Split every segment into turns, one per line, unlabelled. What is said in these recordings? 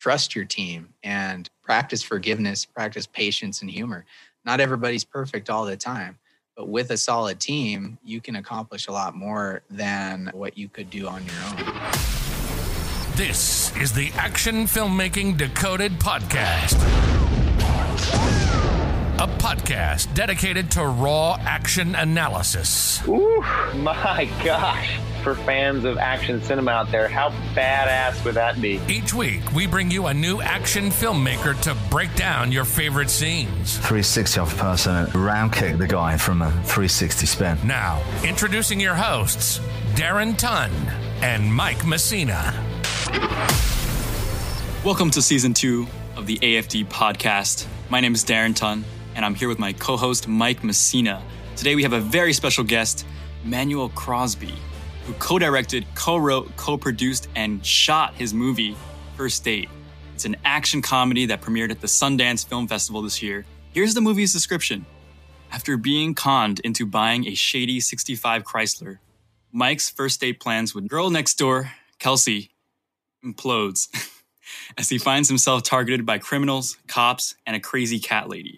trust your team and practice forgiveness, practice patience and humor. Not everybody's perfect all the time, but with a solid team, you can accomplish a lot more than what you could do on your own.
This is the Action Filmmaking Decoded podcast. A podcast dedicated to raw action analysis.
Ooh, my gosh. For fans of action cinema out there, how badass would that be?
Each week, we bring you a new action filmmaker to break down your favorite scenes.
360 off person, round kick the guy from a 360 spin.
Now, introducing your hosts, Darren Tunn and Mike Messina.
Welcome to Season 2 of the AFD podcast. My name is Darren Tunn, and I'm here with my co-host, Mike Messina. Today we have a very special guest, Manuel Crosby, who co-directed, co-wrote, co-produced, and shot his movie, First Date. It's an action comedy that premiered at the Sundance Film Festival this year. Here's the movie's description. After being conned into buying a shady 65 Chrysler, Mike's first date plans with girl next door, Kelsey, implodes as he finds himself targeted by criminals, cops, and a crazy cat lady.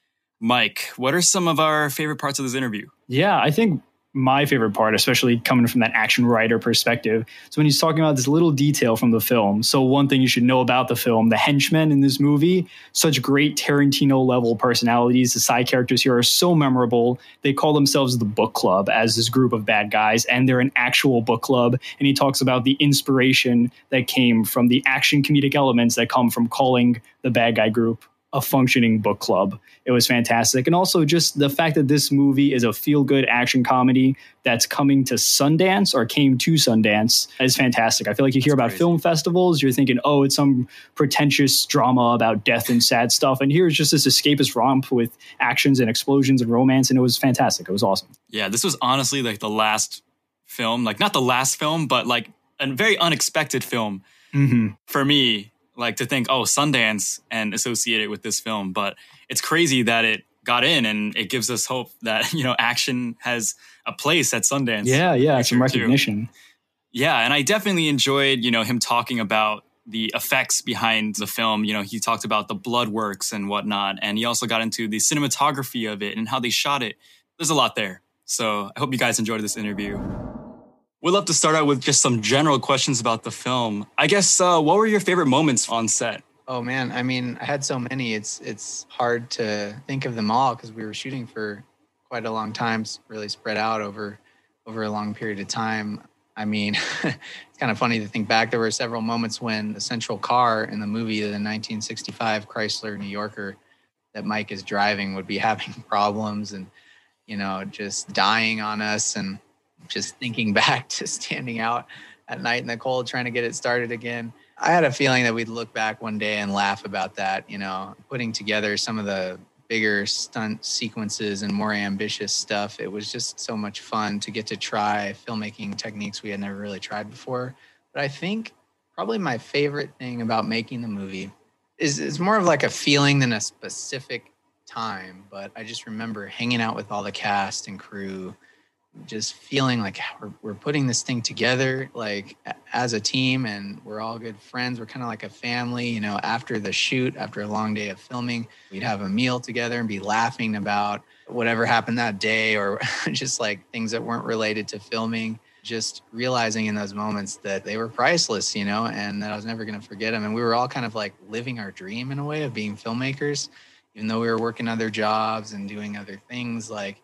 Mike, what are some of our favorite parts of this interview?
Yeah, I think my favorite part, especially coming from that action writer perspective, is when he's talking about this little detail from the film. So one thing you should know about the film, the henchmen in this movie, such great Tarantino level personalities. The side characters here are so memorable. They call themselves the Book Club as this group of bad guys, and they're an actual book club. And he talks about the inspiration that came from the action comedic elements that come from calling the bad guy group a functioning book club. It was fantastic. And also just the fact that this movie is a feel-good action comedy that's coming to Sundance or came to Sundance is fantastic. I feel like you hear about film festivals, you're thinking, oh, it's some pretentious drama about death and sad stuff. And here's just this escapist romp with actions and explosions and romance. And it was fantastic. It was awesome.
Yeah, this was honestly like the last film, like not the last film, but like a very unexpected film for me. Like to think, oh, Sundance and associate it with this film. But it's crazy that it got in, and it gives us hope that, you know, action has a place at Sundance.
Yeah, some recognition.
Too. Yeah, and I definitely enjoyed, you know, him talking about the effects behind the film. You know, he talked about the blood works and whatnot, and he also got into the cinematography of it and how they shot it. There's a lot there. So I hope you guys enjoyed this interview. We'd love to start out with just some general questions about the film. I guess, what were your favorite moments on set?
Oh man, I mean, I had so many. It's hard to think of them all because we were shooting for quite a long time, really spread out over a long period of time. I mean, it's kind of funny to think back. There were several moments when the central car in the movie, the 1965 Chrysler New Yorker that Mike is driving, would be having problems and, you know, just dying on us, and just thinking back to standing out at night in the cold trying to get it started again. I had a feeling that we'd look back one day and laugh about that, you know, putting together some of the bigger stunt sequences and more ambitious stuff. It was just so much fun to get to try filmmaking techniques we had never really tried before. But I think probably my favorite thing about making the movie is more of like a feeling than a specific time. But I just remember hanging out with all the cast and crew, just feeling like we're putting this thing together like as a team, and we're all good friends. We're kind of like a family, you know. After the shoot, after a long day of filming, we'd have a meal together and be laughing about whatever happened that day, or just like things that weren't related to filming. Just realizing in those moments that they were priceless, you know, and that I was never going to forget them. And we were all kind of like living our dream in a way of being filmmakers, even though we were working other jobs and doing other things. Like,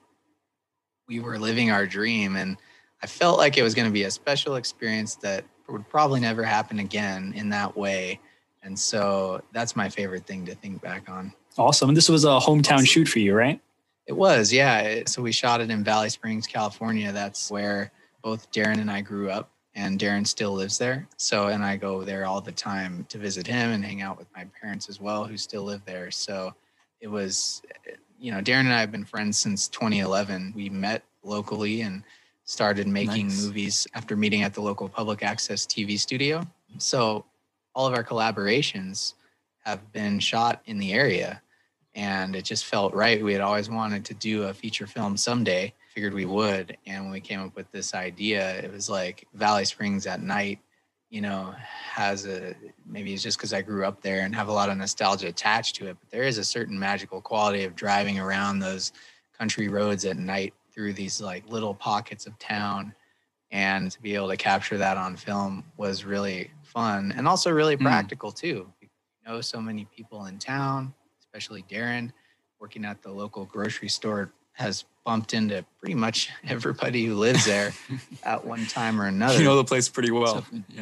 we were living our dream, and I felt like it was going to be a special experience that would probably never happen again in that way. And so that's my favorite thing to think back on.
Awesome. And this was a hometown shoot for you, right?
It was, yeah. So we shot it in Valley Springs, California. That's where both Darren and I grew up, and Darren still lives there. So, and I go there all the time to visit him and hang out with my parents as well, who still live there. So it was, you know, Darren and I have been friends since 2011. We met locally and started making movies after meeting at the local public access TV studio. So all of our collaborations have been shot in the area, and it just felt right. We had always wanted to do a feature film someday, figured we would. And when we came up with this idea, it was like Valley Springs at night maybe it's just because I grew up there and have a lot of nostalgia attached to it, but there is a certain magical quality of driving around those country roads at night through these like little pockets of town, and to be able to capture that on film was really fun and also really practical too. So many people in town, especially Darren, working at the local grocery store, has bumped into pretty much everybody who lives there at one time or another.
You know the place pretty well.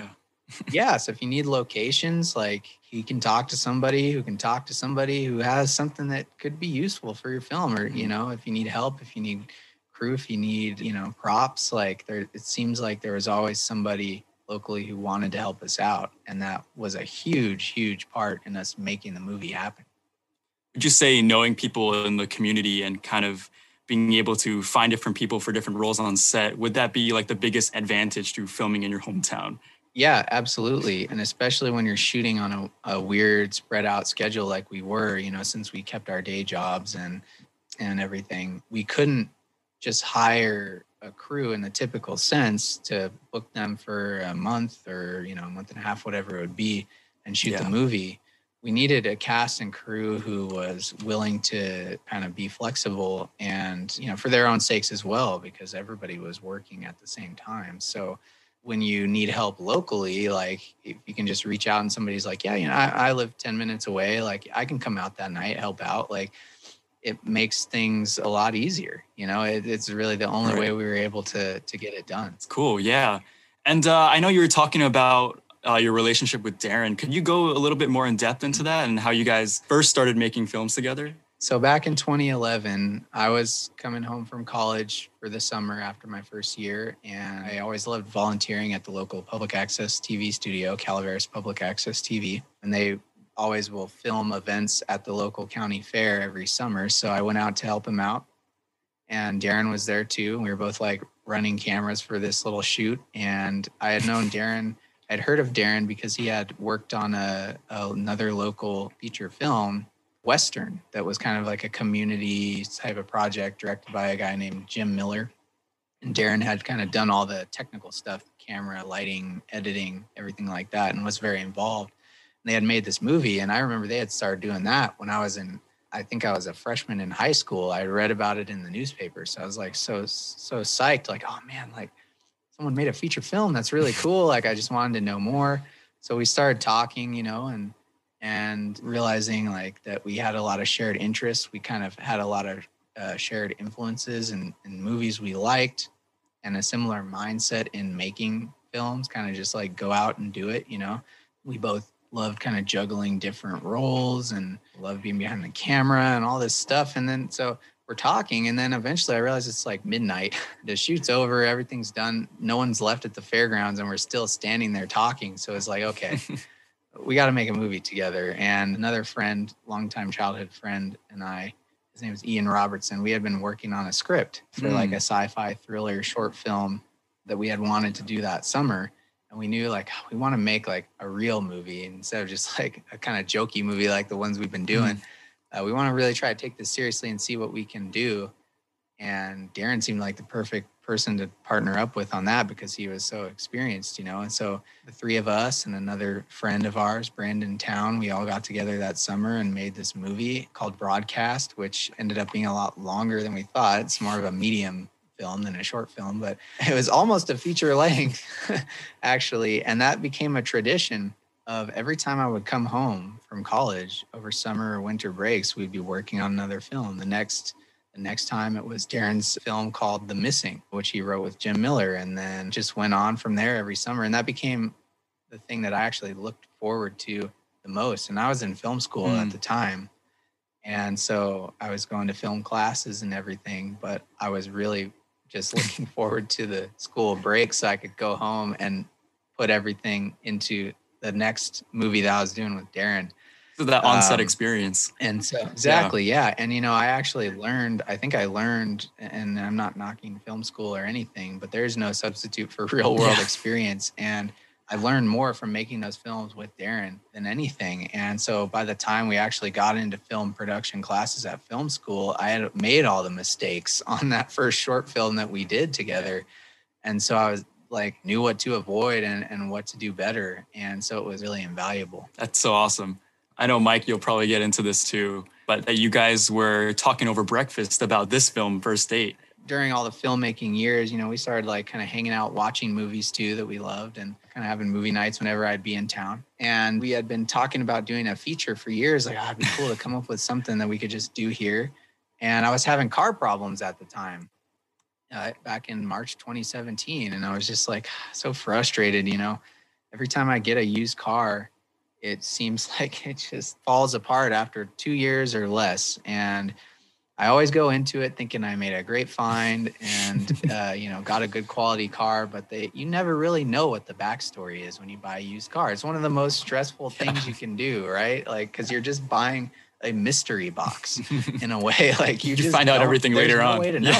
So if you need locations, like he can talk to somebody who can talk to somebody who has something that could be useful for your film, or, if you need help, if you need crew, if you need, props, it seems like there was always somebody locally who wanted to help us out. And that was a huge, huge part in us making the movie happen.
Would you say knowing people in the community and kind of being able to find different people for different roles on set, would that be like the biggest advantage to filming in your hometown?
Yeah, absolutely. And especially when you're shooting on a weird spread out schedule like we were, since we kept our day jobs and everything, we couldn't just hire a crew in the typical sense to book them for a month or, a month and a half, whatever it would be, and shoot the movie. We needed a cast and crew who was willing to kind of be flexible and, for their own sakes as well, because everybody was working at the same time. So when you need help locally, like if you can just reach out and somebody's like, I live 10 minutes away, like I can come out that night, help out. Like it makes things a lot easier. It's really the only way we were able to get it done.
It's cool. Yeah. And I know you were talking about your relationship with Darren. Could you go a little bit more in depth into that and how you guys first started making films together?
So back in 2011, I was coming home from college for the summer after my first year, and I always loved volunteering at the local public access TV studio, Calaveras Public Access TV, and they always will film events at the local county fair every summer. So I went out to help him out, and Darren was there too. We were both like running cameras for this little shoot, and I had known Darren. I'd heard of Darren because he had worked on another local feature film, Western, that was kind of like a community type of project directed by a guy named Jim Miller. And Darren had kind of done all the technical stuff, camera, lighting, editing, everything like that, and was very involved. And they had made this movie, and I remember they had started doing that when I think I was a freshman in high school. I read about it in the newspaper. So I was like so psyched, like, oh man, like someone made a feature film. That's really cool. Like I just wanted to know more. So we started talking, and realizing like that we had a lot of shared interests. We kind of had a lot of shared influences in movies we liked, and a similar mindset in making films, kind of just like go out and do it. We both loved kind of juggling different roles and loved being behind the camera and all this stuff. And then so we're talking, and then eventually I realized it's like midnight. The shoot's over, everything's done. No one's left at the fairgrounds, and we're still standing there talking. So it's like, okay, we got to make a movie together. And another friend, longtime childhood friend, and I, his name is Ian Robertson, we had been working on a script for like a sci-fi thriller short film that we had wanted to do that summer. And we knew like we want to make like a real movie instead of just like a kind of jokey movie like the ones we've been doing. We want to really try to take this seriously and see what we can do. And Darren seemed like the perfect person to partner up with on that because he was so experienced, And so the three of us and another friend of ours, Brandon Town, we all got together that summer and made this movie called Broadcast, which ended up being a lot longer than we thought. It's more of a medium film than a short film, but it was almost a feature length, actually. And that became a tradition of every time I would come home from college over summer or winter breaks, we'd be working on another film. The next time it was Darren's film called The Missing, which he wrote with Jim Miller, and then just went on from there every summer. And that became the thing that I actually looked forward to the most. And I was in film school at the time. And so I was going to film classes and everything, but I was really just looking forward to the school break so I could go home and put everything into the next movie that I was doing with Darren.
So that on-set experience.
And so, exactly, yeah. And, I actually learned, and I'm not knocking film school or anything, but there's no substitute for real world experience. And I learned more from making those films with Darren than anything. And so by the time we actually got into film production classes at film school, I had made all the mistakes on that first short film that we did together. And so like knew what to avoid and what to do better. And so it was really invaluable.
That's so awesome. I know, Mike, you'll probably get into this too, but that you guys were talking over breakfast about this film, First Date.
During all the filmmaking years, you know, we started like kind of hanging out, watching movies too that we loved, and kind of having movie nights whenever I'd be in town. And we had been talking about doing a feature for years. Like, it'd be cool to come up with something that we could just do here. And I was having car problems at the time, back in March 2017. And I was just like so frustrated, you know, every time I get a used car, it seems like it just falls apart after 2 years or less. And I always go into it thinking I made a great find and, you know, got a good quality car, but you never really know what the backstory is when you buy a used car. It's one of the most stressful things you can do, right? Like, cause you're just buying a mystery box in a way. Like you just
find out everything later on.
Way to know.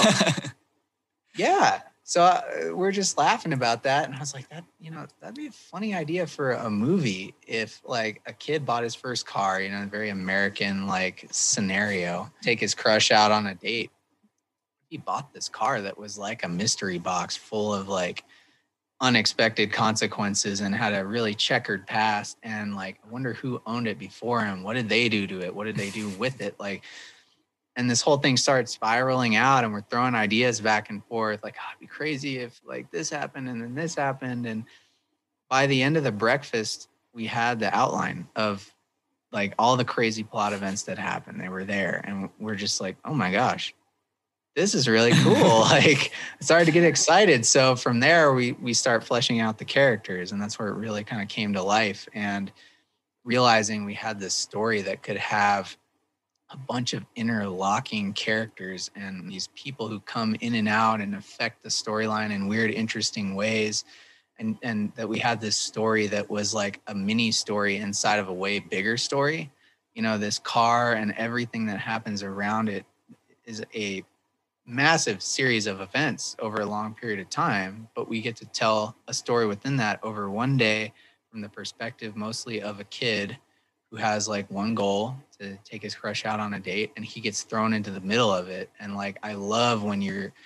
Yeah. So we're just laughing about that. And I was like, that'd be a funny idea for a movie if like a kid bought his first car, you know, a very American like scenario, take his crush out on a date. He bought this car that was like a mystery box full of like unexpected consequences and had a really checkered past. And like, I wonder who owned it before him. What did they do to it? What did they do with it? Like, and this whole thing started spiraling out and we're throwing ideas back and forth. Like, it'd be crazy if like this happened and then this happened. And by the end of the breakfast, we had the outline of like all the crazy plot events that happened. They were there. And we're just like, oh my gosh, this is really cool. Like I started to get excited. So from there, we start fleshing out the characters. And that's where it really kind of came to life. And realizing we had this story that could have a bunch of interlocking characters and these people who come in and out and affect the storyline in weird, interesting ways. And that we had this story that was like a mini story inside of a way bigger story. You know, this car and everything that happens around it is a massive series of events over a long period of time, but we get to tell a story within that over one day from the perspective mostly of a kid who has like one goal to take his crush out on a date, and he gets thrown into the middle of it. And like, I love when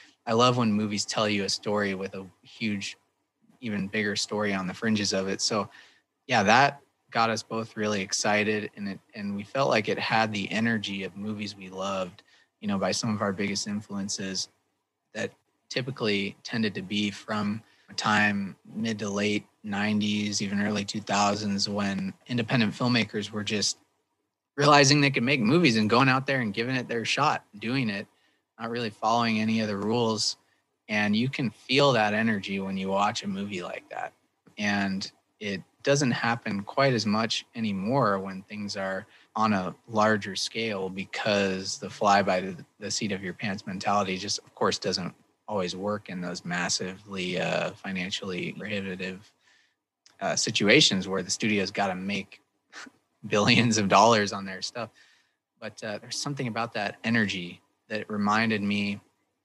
movies tell you a story with a huge, even bigger story on the fringes of it. So yeah, that got us both really excited, and we felt like it had the energy of movies we loved, you know, by some of our biggest influences that typically tended to be from a time mid to late 90s, even early 2000s, when independent filmmakers were just realizing they could make movies and going out there and giving it their shot, doing it, not really following any of the rules. And you can feel that energy when you watch a movie like that. And it doesn't happen quite as much anymore when things are on a larger scale, because the fly by the seat of your pants mentality just, of course, doesn't always work in those massively financially prohibitive situations where the studio's got to make billions of dollars on their stuff. But there's something about that energy that reminded me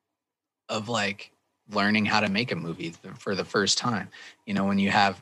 of like learning how to make a movie for the first time. You know, when you have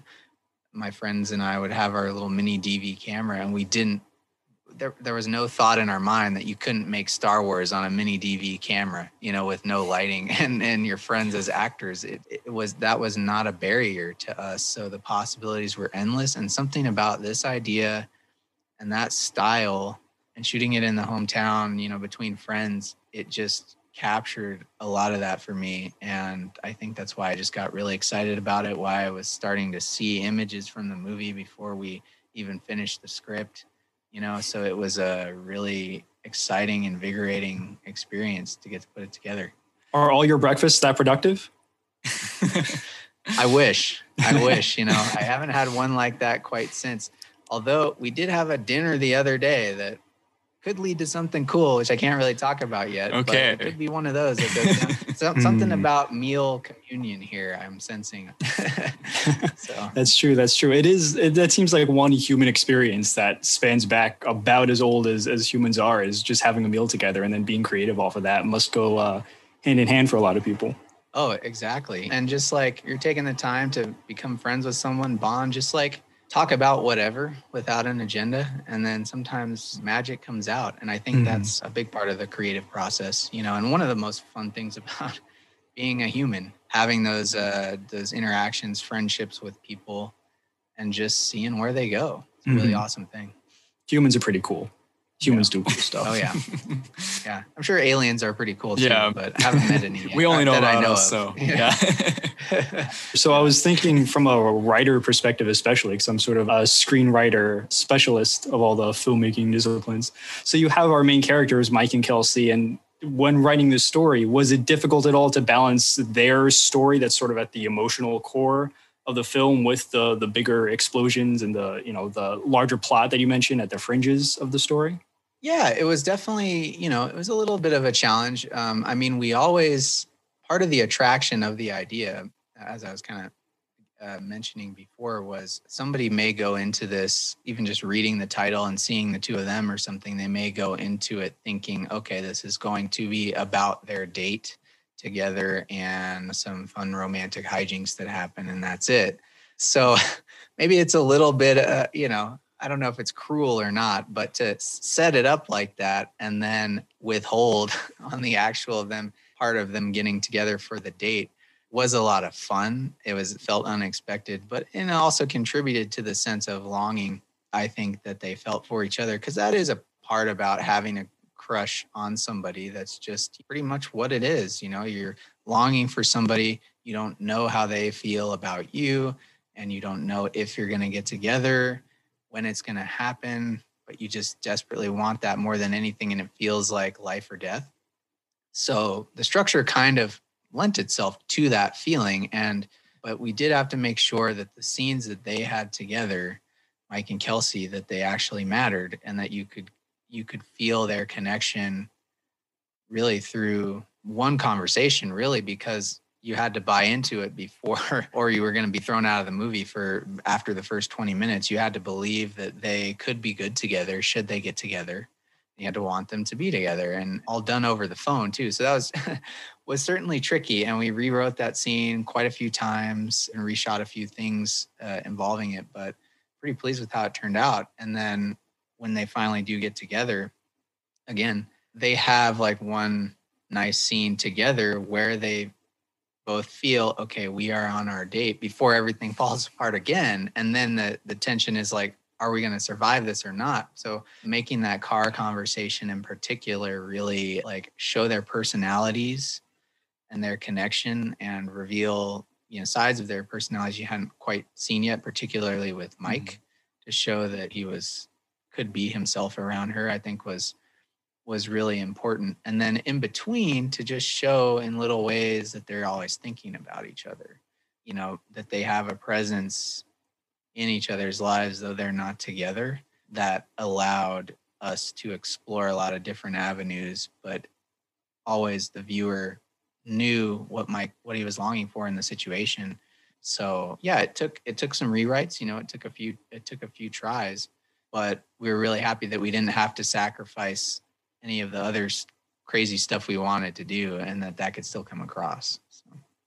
my friends and I would have our little mini DV camera, and there was no thought in our mind that you couldn't make Star Wars on a mini DV camera, you know, with no lighting and your friends as actors. That was not a barrier to us. So the possibilities were endless, and something about this idea and that style and shooting it in the hometown, you know, between friends, it just captured a lot of that for me. And I think that's why I just got really excited about it, why I was starting to see images from the movie before we even finished the script. You know, so it was a really exciting, invigorating experience to get to put it together.
Are all your breakfasts that productive?
I wish, you know, I haven't had one like that quite since. Although we did have a dinner the other day that could lead to something cool, which I can't really talk about yet.
Okay.
But it could be one of those. Something about meal communion here I'm sensing. So.
That's true. That seems like one human experience that spans back about as old as humans are, is just having a meal together, and then being creative off of that must go hand in hand for a lot of people.
Oh, exactly. And just like you're taking the time to become friends with someone, bond, just like talk about whatever without an agenda. And then sometimes magic comes out. And I think that's a big part of the creative process, you know. And one of the most fun things about being a human, having those interactions, friendships with people, and just seeing where they go. It's a really awesome thing.
Humans are pretty cool. Humans do cool stuff.
Oh yeah, yeah. I'm sure aliens are pretty cool too,
Yeah.
but I haven't met any yet.
We only know
that I
about
know
us,
of.
so yeah.
So I was thinking from a writer perspective, especially because I'm sort of a screenwriter specialist of all the filmmaking disciplines. So you have our main characters, Mike and Kelsey, and when writing this story, was it difficult at all to balance their story that's sort of at the emotional core of the film with the bigger explosions and the larger plot that you mentioned at the fringes of the story?
Yeah, it was definitely, it was a little bit of a challenge. I mean, part of the attraction of the idea, as I was kind of mentioning before, was somebody may go into this, even just reading the title and seeing the two of them or something, they may go into it thinking, okay, this is going to be about their date together and some fun romantic hijinks that happen, and that's it. So maybe it's a little bit, I don't know if it's cruel or not, but to set it up like that and then withhold on the actual part of them getting together for the date was a lot of fun. It felt unexpected, but it also contributed to the sense of longing, I think, that they felt for each other, because that is a part about having a crush on somebody. That's just pretty much what it is. You're longing for somebody. You don't know how they feel about you, and you don't know if you're going to get together, when it's going to happen, but you just desperately want that more than anything, and it feels like life or death. So the structure kind of lent itself to that feeling, but we did have to make sure that the scenes that they had together, Mike and Kelsey, that they actually mattered, and that you could feel their connection really through one conversation, really, because you had to buy into it before, or you were going to be thrown out of the movie after the first 20 minutes. You had to believe that they could be good together should they get together. You had to want them to be together, and all done over the phone too. So that was certainly tricky. And we rewrote that scene quite a few times and reshot a few things involving it, but pretty pleased with how it turned out. And then when they finally do get together, again, they have like one nice scene together where they both feel, okay, we are on our date before everything falls apart again. And then the tension is like, are we going to survive this or not? So making that car conversation in particular really like show their personalities and their connection and reveal, sides of their personalities you hadn't quite seen yet, particularly with Mike, to show that he could be himself around her, I think was really important. And then in between, to just show in little ways that they're always thinking about each other, that they have a presence in each other's lives, though they're not together, that allowed us to explore a lot of different avenues, but always the viewer knew what he was longing for in the situation. So yeah, it took some rewrites, it took a few tries, but we were really happy that we didn't have to sacrifice any of the other crazy stuff we wanted to do, and that could still come across. So.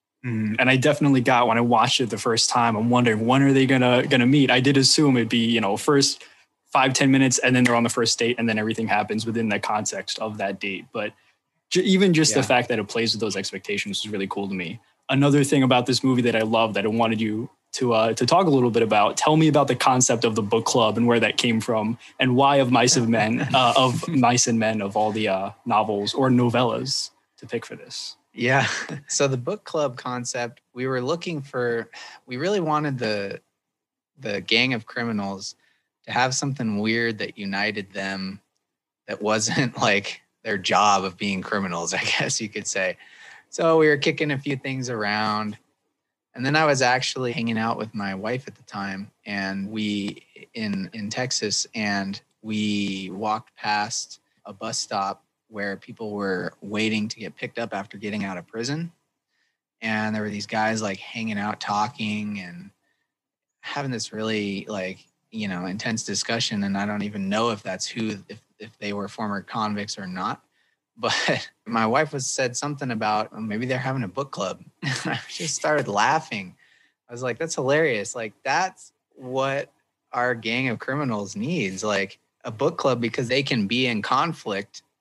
And I definitely got, when I watched it the first time, I'm wondering, when are they gonna meet? I did assume it'd be, first 5-10 minutes, and then they're on the first date, and then everything happens within the context of that date. But even just the fact that it plays with those expectations is really cool to me. Another thing about this movie that I love that I wanted you to talk a little bit about. Tell me about the concept of the book club and where that came from, and why of Mice and Men, of all the novels or novellas to pick for this.
Yeah. So the book club concept, we really wanted the gang of criminals to have something weird that united them, that wasn't like their job of being criminals, I guess you could say. So we were kicking a few things around. And then I was actually hanging out with my wife at the time, and we in Texas, and we walked past a bus stop where people were waiting to get picked up after getting out of prison. And there were these guys like hanging out, talking and having this really intense discussion. And I don't even know if that's if they were former convicts or not. But my wife said something about maybe they're having a book club. I just started laughing. I was like, that's hilarious. Like, that's what our gang of criminals needs, like a book club, because they can be in conflict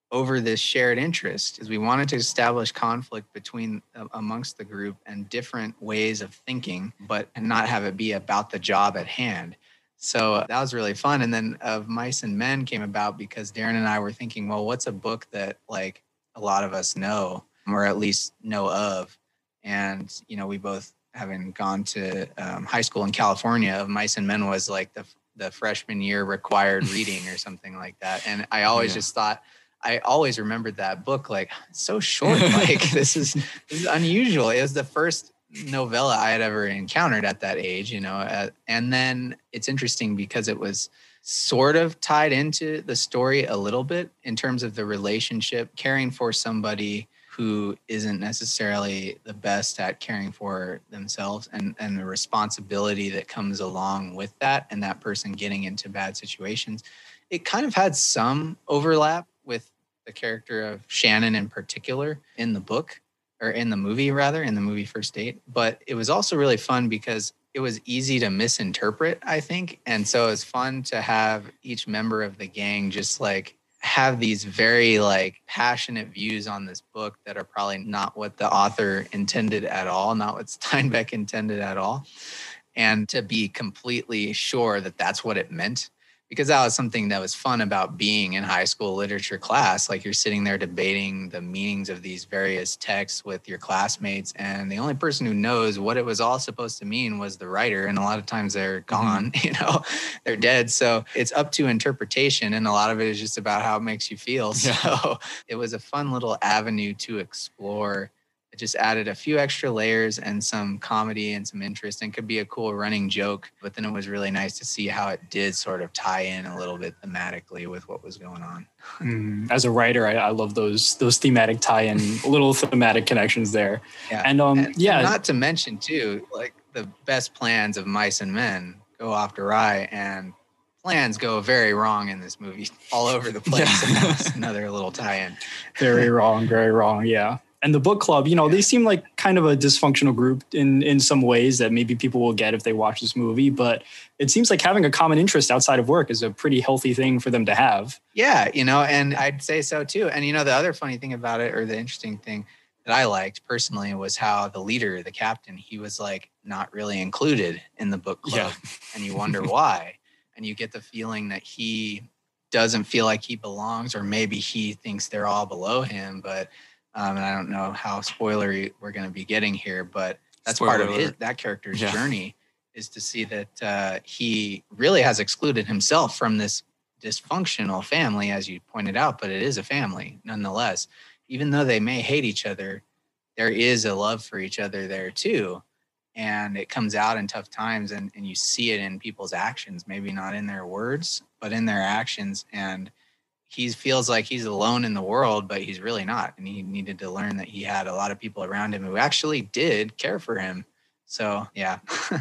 over this shared interest, is we wanted to establish conflict between amongst the group and different ways of thinking, but and not have it be about the job at hand. So that was really fun. And then Of Mice and Men came about because Darren and I were thinking, well, what's a book that like a lot of us know, or at least know of? And, you know, we both, having gone to high school in California, Of Mice and Men was like the freshman year required reading or something like that. And I always just thought, I always remembered that book, like, it's so short, like this is unusual. It was the first novella I had ever encountered at that age, you know, and then it's interesting because it was sort of tied into the story a little bit in terms of the relationship, caring for somebody who isn't necessarily the best at caring for themselves, and the responsibility that comes along with that, and that person getting into bad situations. It kind of had some overlap with the character of Shannon in particular in the book, or in the movie rather, in the movie First Date. But it was also really fun because it was easy to misinterpret, I think. And so it was fun to have each member of the gang just like have these very like passionate views on this book that are probably not what the author intended at all, not what Steinbeck intended at all. And to be completely sure that that's what it meant. Because that was something that was fun about being in high school literature class. Like, you're sitting there debating the meanings of these various texts with your classmates, and the only person who knows what it was all supposed to mean was the writer. And a lot of times they're gone, you know, they're dead. So it's up to interpretation. And a lot of it is just about how it makes you feel. So it was a fun little avenue to explore. It just added a few extra layers and some comedy and some interest, and could be a cool running joke. But then it was really nice to see how it did sort of tie in a little bit thematically with what was going on.
As a writer, I love those thematic tie-in, little thematic connections there.
Yeah.
And
not to mention too, like, the best plans of Mice and Men go off to awry, and plans go very wrong in this movie all over the place. And that's another little tie-in.
Very wrong. Yeah. And the book club, you know, they seem like kind of a dysfunctional group in some ways that maybe people will get if they watch this movie. But it seems like having a common interest outside of work is a pretty healthy thing for them to have.
Yeah, you know, and I'd say so too. And, you know, the other funny thing about it, or the interesting thing that I liked personally, was how the leader, the captain, he was like not really included in the book club. Yeah. And you wonder why. And you get the feeling that he doesn't feel like he belongs, or maybe he thinks they're all below him. But and I don't know how spoilery we're going to be getting here, but that's part of that character's journey, is to see that he really has excluded himself from this dysfunctional family, as you pointed out, but it is a family nonetheless. Even though they may hate each other, there is a love for each other there too. And it comes out in tough times, and you see it in people's actions, maybe not in their words, but in their actions. And he feels like he's alone in the world, but he's really not. And he needed to learn that he had a lot of people around him who actually did care for him. So, yeah.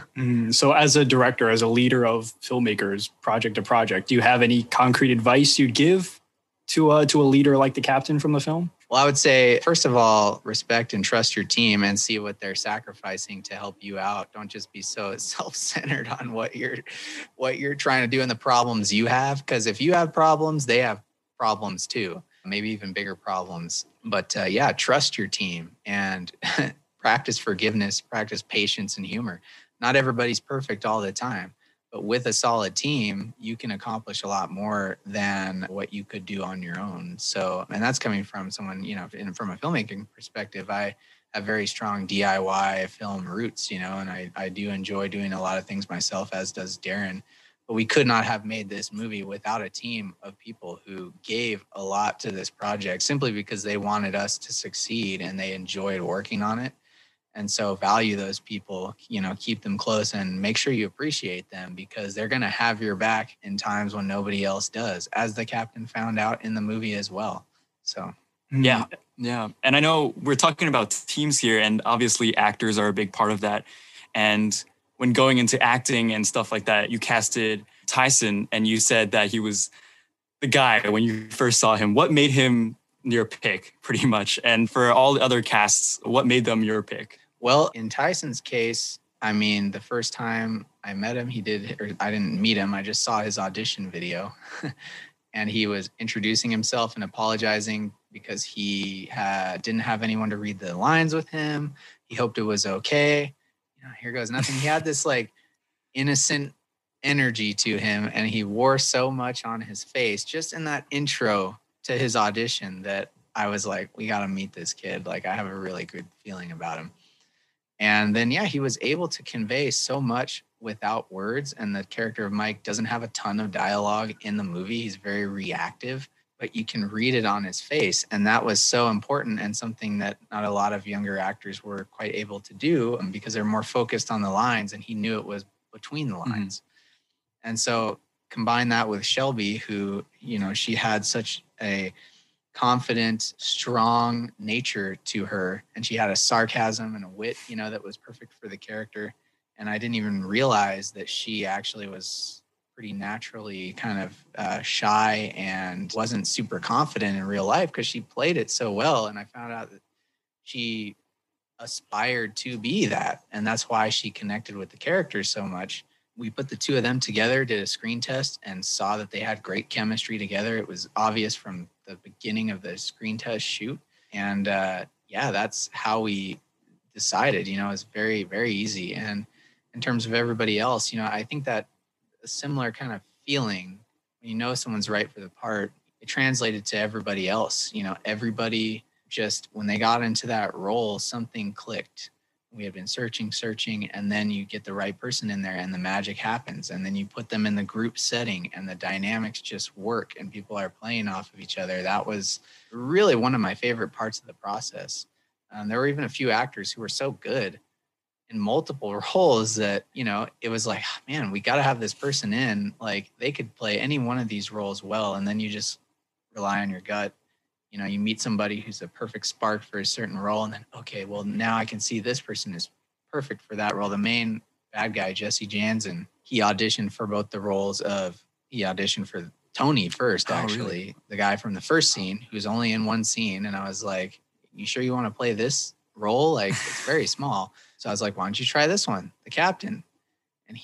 So as a director, as a leader of filmmakers, project to project, do you have any concrete advice you'd give to a leader like the captain from the film?
Well, I would say, first of all, respect and trust your team and see what they're sacrificing to help you out. Don't just be so self-centered on what you're trying to do and the problems you have. Because if you have problems, they have problems too, maybe even bigger problems. But trust your team and practice forgiveness, practice patience and humor. Not everybody's perfect all the time, but with a solid team, you can accomplish a lot more than what you could do on your own. So, and that's coming from someone, you know, from a filmmaking perspective. I have very strong DIY film roots, you know, and I do enjoy doing a lot of things myself, as does Darren. But we could not have made this movie without a team of people who gave a lot to this project simply because they wanted us to succeed and they enjoyed working on it. And so value those people, you know, keep them close and make sure you appreciate them, because they're going to have your back in times when nobody else does, as the captain found out in the movie as well. So,
yeah. And I know we're talking about teams here, and obviously actors are a big part of that. And when going into acting and stuff like that, you casted Tyson, and you said that he was the guy when you first saw him. What made him your pick, pretty much? And for all the other casts, what made them your pick?
Well, in Tyson's case, I mean, the first time I met him, I didn't meet him. I just saw his audition video. and he was introducing himself and apologizing because he didn't have anyone to read the lines with him. He hoped it was okay. Here goes nothing. He had this like innocent energy to him, and he wore so much on his face just in that intro to his audition that I was like, we got to meet this kid. Like, I have a really good feeling about him. And then, he was able to convey so much without words. And the character of Mike doesn't have a ton of dialogue in the movie. He's very reactive, but you can read it on his face. And that was so important, and something that not a lot of younger actors were quite able to do, because they're more focused on the lines, and he knew it was between the lines. Mm-hmm. And so combine that with Shelby, who, she had such a confident, strong nature to her, and she had a sarcasm and a wit, that was perfect for the character. And I didn't even realize that she actually was pretty naturally kind of shy and wasn't super confident in real life, because she played it so well. And I found out that she aspired to be that, and that's why she connected with the characters so much. We put the two of them together, did a screen test, and saw that they had great chemistry together. It was obvious from the beginning of the screen test shoot. And that's how we decided. It was very, very easy. And in terms of everybody else, I think that a similar kind of feeling, when someone's right for the part, it translated to everybody else. Everybody just, when they got into that role, something clicked. We had been searching, and then you get the right person in there and the magic happens. And then you put them in the group setting and the dynamics just work and people are playing off of each other. That was really one of my favorite parts of the process. There were even a few actors who were so good in multiple roles that, it was like, man, we got to have this person in. Like, they could play any one of these roles well. And then you just rely on your gut. You meet somebody who's a perfect spark for a certain role, and then, okay, well, now I can see this person is perfect for that role. The main bad guy, Jesse Jansen, he auditioned for both the roles he auditioned for Tony first, actually. Really? The guy from the first scene, who's only in one scene. And I was like, you sure you want to play this role? Like, it's very small. So I was like, why don't you try this one, the captain? And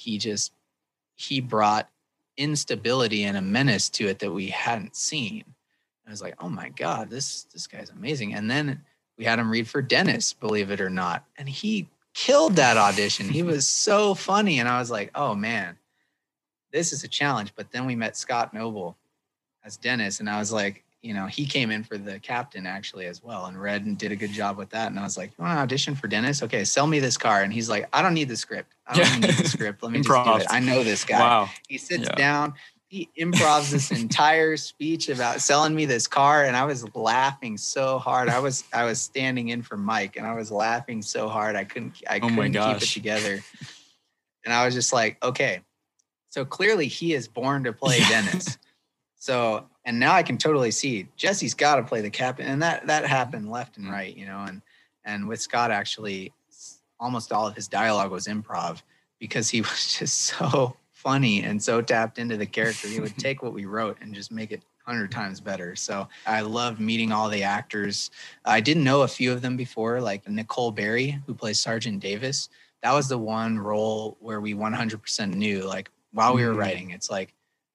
he brought instability and a menace to it that we hadn't seen. I was like, oh my God, this guy's amazing. And then we had him read for Dennis, believe it or not. And he killed that audition. He was so funny. And I was like, oh man, this is a challenge. But then we met Scott Noble as Dennis. And I was like, he came in for the captain actually as well, and read and did a good job with that. And I was like, you want to audition for Dennis? Okay, sell me this car. And he's like, I don't need the script. I don't even need the script. Let me just do it. I know this guy.
Wow.
He sits down. He improvs this entire speech about selling me this car, and I was laughing so hard. I was standing in for Mike, and I was laughing so hard I couldn't keep it together. And I was just like, okay, so clearly he is born to play Dennis. So, and now I can totally see Jesse's got to play the captain, and that happened left and right, and with Scott, actually, almost all of his dialogue was improv, because he was just so funny and so tapped into the character. He would take what we wrote and just make it 100 times better. So I loved meeting all the actors. I didn't know a few of them before, like Nicole Berry, who plays Sergeant Davis. That was the one role where we 100% knew, like, while we were writing, it's like,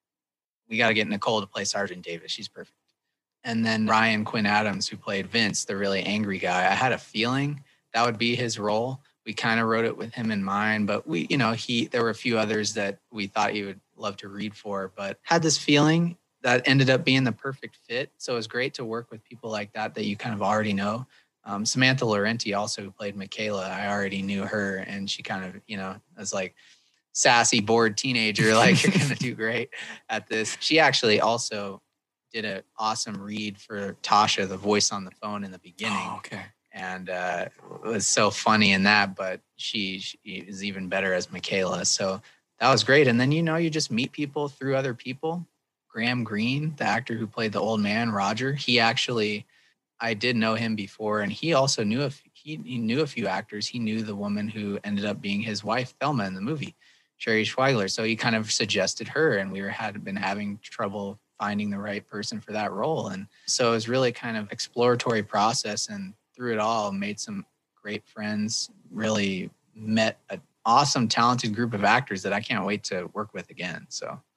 we got to get Nicole to play Sergeant Davis. She's perfect. And then Ryan Quinn Adams, who played Vince, the really angry guy. I had a feeling that would be his role. We kind of wrote it with him in mind, but there were a few others that we thought he would love to read for, but had this feeling that ended up being the perfect fit. So it was great to work with people like that you kind of already know. Samantha Laurenti also, who played Michaela, I already knew her, and she kind of, was like sassy, bored teenager, like, you're going to do great at this. She actually also did an awesome read for Tasha, the voice on the phone in the beginning.
Oh, okay.
And it was so funny in that, but she is even better as Michaela. So that was great. And then, you just meet people through other people. Graham Greene, the actor who played the old man, Roger, I did know him before, and he also knew he knew a few actors. He knew the woman who ended up being his wife, Thelma, in the movie, Sherry Schweigler. So he kind of suggested her, and we had been having trouble finding the right person for that role. And so it was really kind of exploratory process, and through it all, made some great friends, really met an awesome, talented group of actors that I can't wait to work with again. So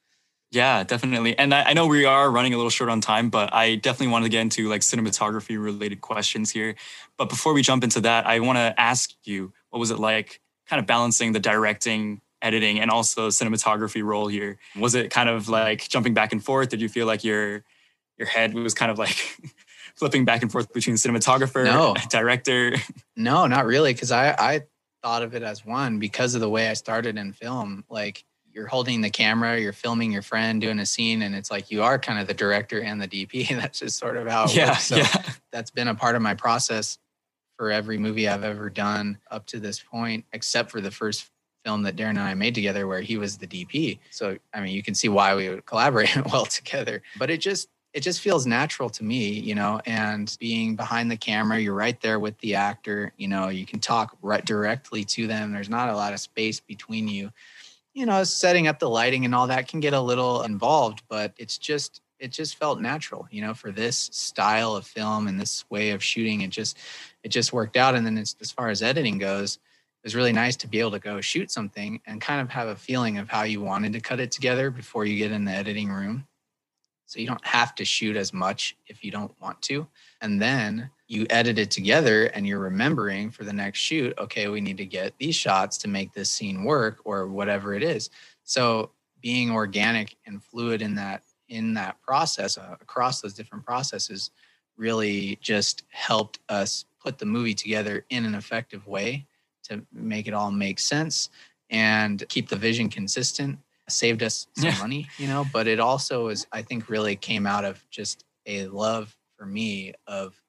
Yeah, definitely. And I know we are running a little short on time, but I definitely want to get into like cinematography related questions here. But before we jump into that, I want to ask you, what was it like kind of balancing the directing, editing, and also cinematography role here? Was it kind of like jumping back and forth? Did you feel like your head was kind of like flipping back and forth between cinematographer,
No.
director?
No, not really. Cause I thought of it as one because of the way I started in film. Like, you're holding the camera, you're filming your friend doing a scene, and it's like you are kind of the director and the DP. And that's just sort of how it works. So that's been a part of my process for every movie I've ever done up to this point, except for the first film that Darren and I made together where he was the DP. So, I mean, you can see why we would collaborate well together. But it just feels natural to me, you know, and being behind the camera, you're right there with the actor, you know, you can talk right directly to them. There's not a lot of space between you. You know, setting up the lighting and all that can get a little involved, but it just felt natural, you know, for this style of film and this way of shooting. It just worked out. And then as far as editing goes, it was really nice to be able to go shoot something and kind of have a feeling of how you wanted to cut it together before you get in the editing room. So you don't have to shoot as much if you don't want to. And then you edit it together and you're remembering for the next shoot, okay, we need to get these shots to make this scene work or whatever it is. So being organic and fluid in that process, across those different processes, really just helped us put the movie together in an effective way to make it all make sense and keep the vision consistent. Saved us some money, you know, but it also is, I think, really came out of just a love for me of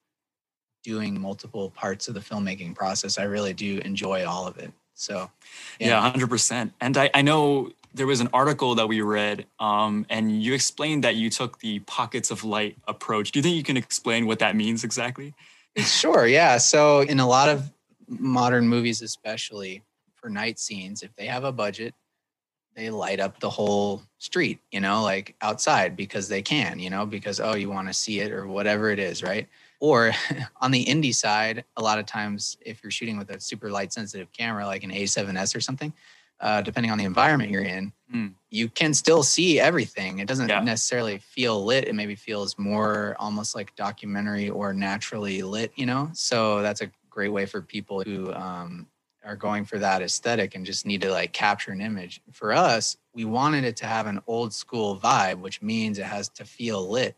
doing multiple parts of the filmmaking process. I really do enjoy all of it. So,
yeah, 100%. And I know there was an article that we read, and you explained that you took the pockets of light approach. Do you think you can explain what that means exactly?
Sure. Yeah. So in a lot of modern movies, especially for night scenes, if they have a budget, they light up the whole street, you know, like outside because they can, you know, because, oh, you want to see it or whatever it is, right? Or on the indie side, a lot of times if you're shooting with a super light sensitive camera, like an A7S or something, depending on the environment you're in, you can still see everything. It doesn't necessarily feel lit. It maybe feels more almost like documentary or naturally lit, you know? So that's a great way for people who are going for that aesthetic and just need to like capture an image. For us, we wanted it to have an old school vibe, which means it has to feel lit.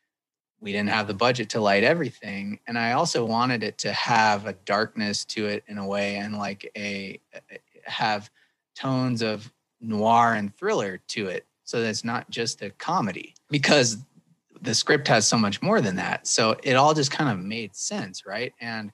We didn't have the budget to light everything. And I also wanted it to have a darkness to it in a way and like have tones of noir and thriller to it. So that it's not just a comedy because the script has so much more than that. So it all just kind of made sense, right? And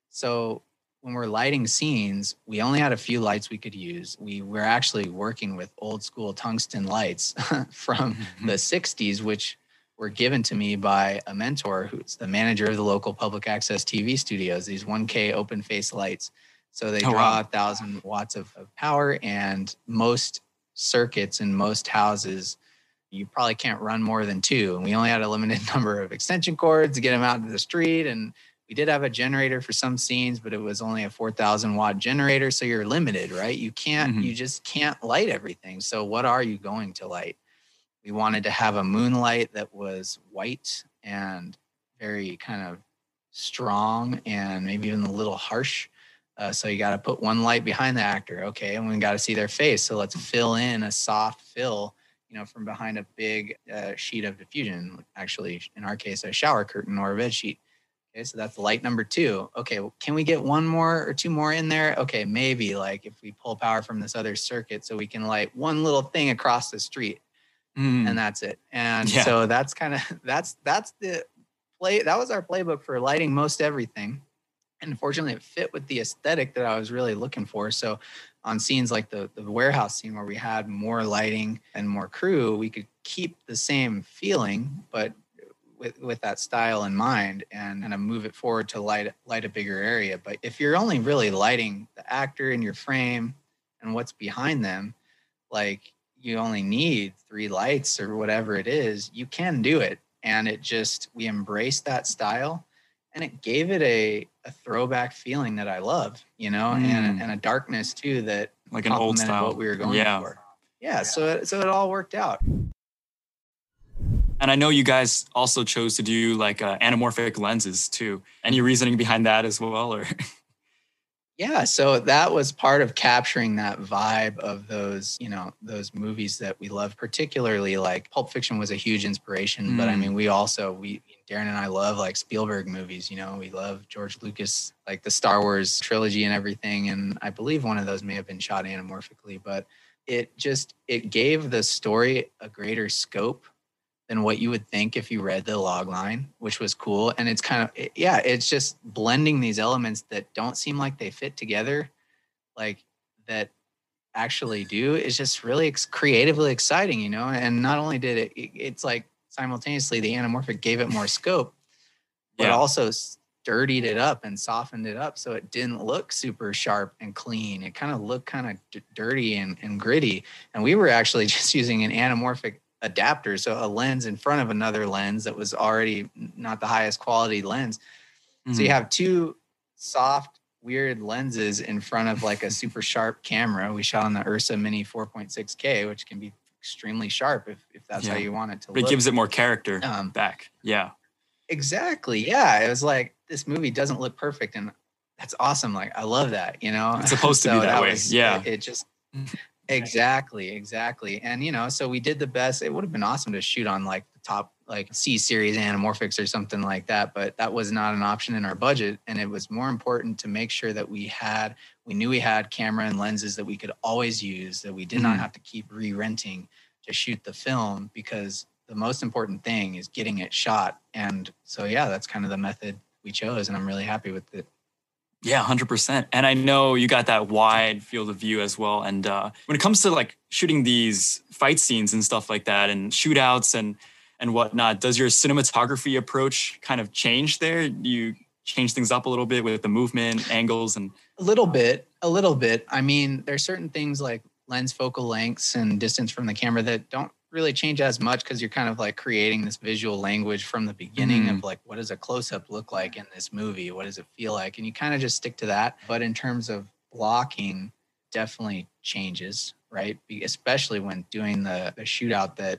so when we're lighting scenes, we only had a few lights we could use. We were actually working with old school tungsten lights from the 60s, which were given to me by a mentor who's the manager of the local public access TV studios, these 1K open face lights. So they draw 1,000 watts of power, and most circuits in most houses, you probably can't run more than 2. And we only had a limited number of extension cords to get them out into the street. And we did have a generator for some scenes, but it was only a 4,000 watt generator. So you're limited, right? You can't, you just can't light everything. So what are you going to light? We wanted to have a moonlight that was white and very kind of strong and maybe even a little harsh. So you got to put one light behind the actor. Okay. And we got to see their face. So let's fill in a soft fill, you know, from behind a big sheet of diffusion, actually in our case, a shower curtain or a bed sheet. Okay, so that's light number 2. Okay, well, can we get 1 more or 2 more in there? Okay, maybe like if we pull power from this other circuit so we can light one little thing across the street and that's it. And so that's kind of, that's the play. That was our playbook for lighting most everything. And fortunately it fit with the aesthetic that I was really looking for. So on scenes like the warehouse scene where we had more lighting and more crew, we could keep the same feeling, but with that style in mind and kind of move it forward to light a bigger area. But if you're only really lighting the actor in your frame and what's behind them, like you only need 3 lights or whatever it is, you can do it. And it just, we embraced that style and it gave it a throwback feeling that I love, you know, and a darkness too, that
like an old style,
what we were going for. Yeah. So it all worked out.
And I know you guys also chose to do like anamorphic lenses too. Any reasoning behind that as well, or?
Yeah, so that was part of capturing that vibe of those, those movies that we love, particularly like Pulp Fiction was a huge inspiration. But I mean, Darren and I love like Spielberg movies, we love George Lucas, like the Star Wars trilogy and everything. And I believe one of those may have been shot anamorphically, but it gave the story a greater scope than what you would think if you read the log line, which was cool. And it's it's just blending these elements that don't seem like they fit together, like that actually do, is just really creatively exciting, And not only did it's like simultaneously the anamorphic gave it more scope, but also dirtied it up and softened it up so it didn't look super sharp and clean. It kind of looked kind of dirty and gritty. And we were actually just using an anamorphic adapter, so a lens in front of another lens that was already not the highest quality lens. So you have two soft, weird lenses in front of like a super sharp camera. We shot on the Ursa Mini 4.6K, which can be extremely sharp if that's how you want it to look.
It gives it more character back. Yeah.
Exactly. Yeah. It was like, this movie doesn't look perfect, and that's awesome. Like, I love that,
It's supposed to be that way.
It just... Exactly. And, so we did the best. It would have been awesome to shoot on like the top, like C-series anamorphics or something like that, but that was not an option in our budget. And it was more important to make sure that we knew we had camera and lenses that we could always use, that we did not have to keep re-renting to shoot the film, because the most important thing is getting it shot. And so, that's kind of the method we chose, and I'm really happy with it.
Yeah, 100%. And I know you got that wide field of view as well. And when it comes to like shooting these fight scenes and stuff like that, and shootouts and whatnot, does your cinematography approach kind of change there? Do you change things up a little bit with the movement, angles, and...
A little bit. I mean, there's certain things like lens focal lengths and distance from the camera that don't really change as much, because you're kind of like creating this visual language from the beginning of like, what does a close-up look like in this movie? What does it feel like? And you kind of just stick to that. But in terms of blocking, definitely changes, right? Especially when doing the shootout that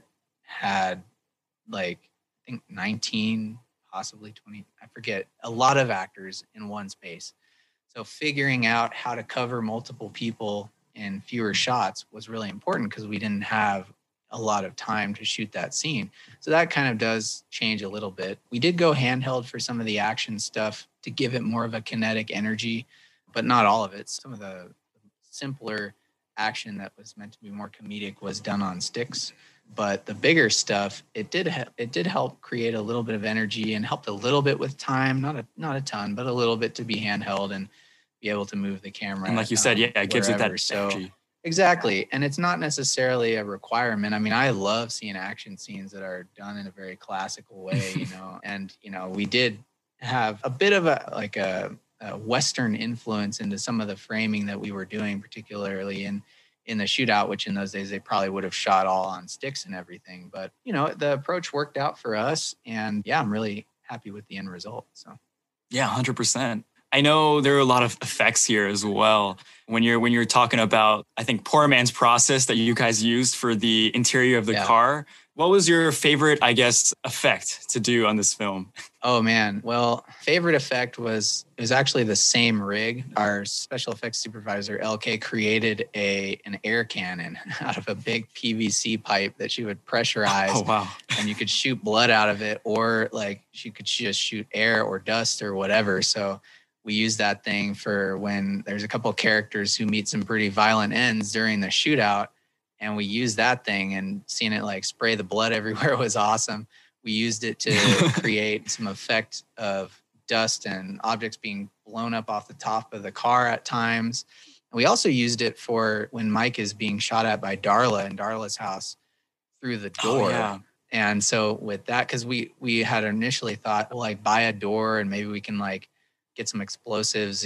had like, I think 19, possibly 20, I forget, a lot of actors in one space. So figuring out how to cover multiple people in fewer shots was really important, because we didn't have a lot of time to shoot that scene. So that kind of does change a little bit. We did go handheld for some of the action stuff to give it more of a kinetic energy, but not all of it. Some of the simpler action that was meant to be more comedic was done on sticks. But the bigger stuff, it did help create a little bit of energy and helped a little bit with time, not a ton, but a little bit to be handheld and be able to move the camera.
And like you said, it gives it that energy.
Exactly. And it's not necessarily a requirement. I mean, I love seeing action scenes that are done in a very classical way, and, we did have a bit of a Western influence into some of the framing that we were doing, particularly in the shootout, which in those days they probably would have shot all on sticks and everything. But, the approach worked out for us, and I'm really happy with the end result. So,
yeah, 100%. I know there are a lot of effects here as well. When you're talking about, I think, Poor Man's Process that you guys used for the interior of the car, what was your favorite, I guess, effect to do on this film?
Oh, man. Well, favorite effect was actually the same rig. Our special effects supervisor, LK, created an air cannon out of a big PVC pipe that she would pressurize.
Oh, wow.
And you could shoot blood out of it, or like she could just shoot air or dust or whatever. So we use that thing for when there's a couple of characters who meet some pretty violent ends during the shootout. And we used that thing, and seeing it like spray the blood everywhere was awesome. We used it to create some effect of dust and objects being blown up off the top of the car at times. And we also used it for when Mike is being shot at by Darla in Darla's house through the door.
Oh, yeah.
And so with that, because we had initially thought, well, like buy a door and maybe we can like get some explosives,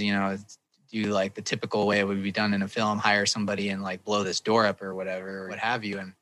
do like the typical way it would be done in a film, hire somebody and like blow this door up or whatever, or what have you. And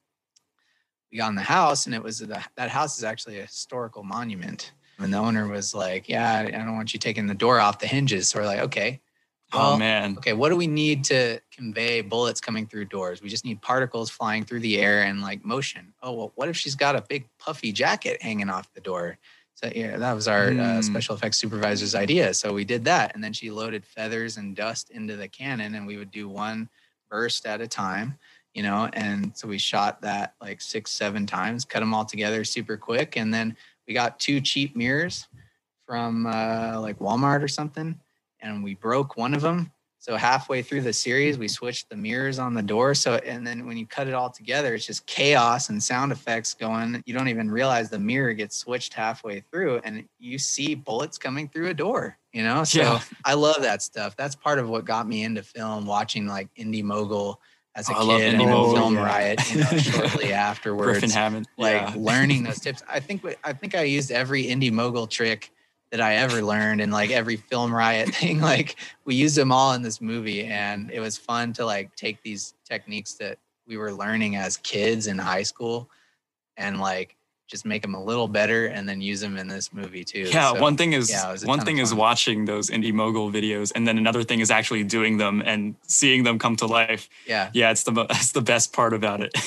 we got in the house, and it was that house is actually a historical monument. And the owner was like, yeah, I don't want you taking the door off the hinges. So we're like, okay,
Oh man.
Okay, what do we need to convey bullets coming through doors? We just need particles flying through the air and like motion. Oh, well, what if she's got a big puffy jacket hanging off the door? So yeah, that was our special effects supervisor's idea. So we did that. And then she loaded feathers and dust into the cannon, and we would do one burst at a time, and so we shot that like 6-7 times, cut them all together super quick. And then we got 2 cheap mirrors from like Walmart or something, and we broke one of them. So halfway through the series, we switched the mirrors on the door. So, and then when you cut it all together, it's just chaos and sound effects going. You don't even realize the mirror gets switched halfway through, and you see bullets coming through a door, So
Yeah.
I love that stuff. That's part of what got me into film, watching like Indie Mogul as a
I love
kid,
Indie
and then
Mogul,
Film
yeah.
Riot, shortly afterwards.
Griffin Hammond.
Like learning those tips. I think I used every Indie Mogul trick that I ever learned, and like every Film Riot thing. Like we used them all in this movie, and it was fun to like take these techniques that we were learning as kids in high school and like just make them a little better and then use them in this movie too.
Yeah,
So,
one thing is
it was a ton of fun.
watching those Indie Mogul videos, and then another thing is actually doing them and seeing them come to life.
Yeah,
Yeah, that's the best part about it.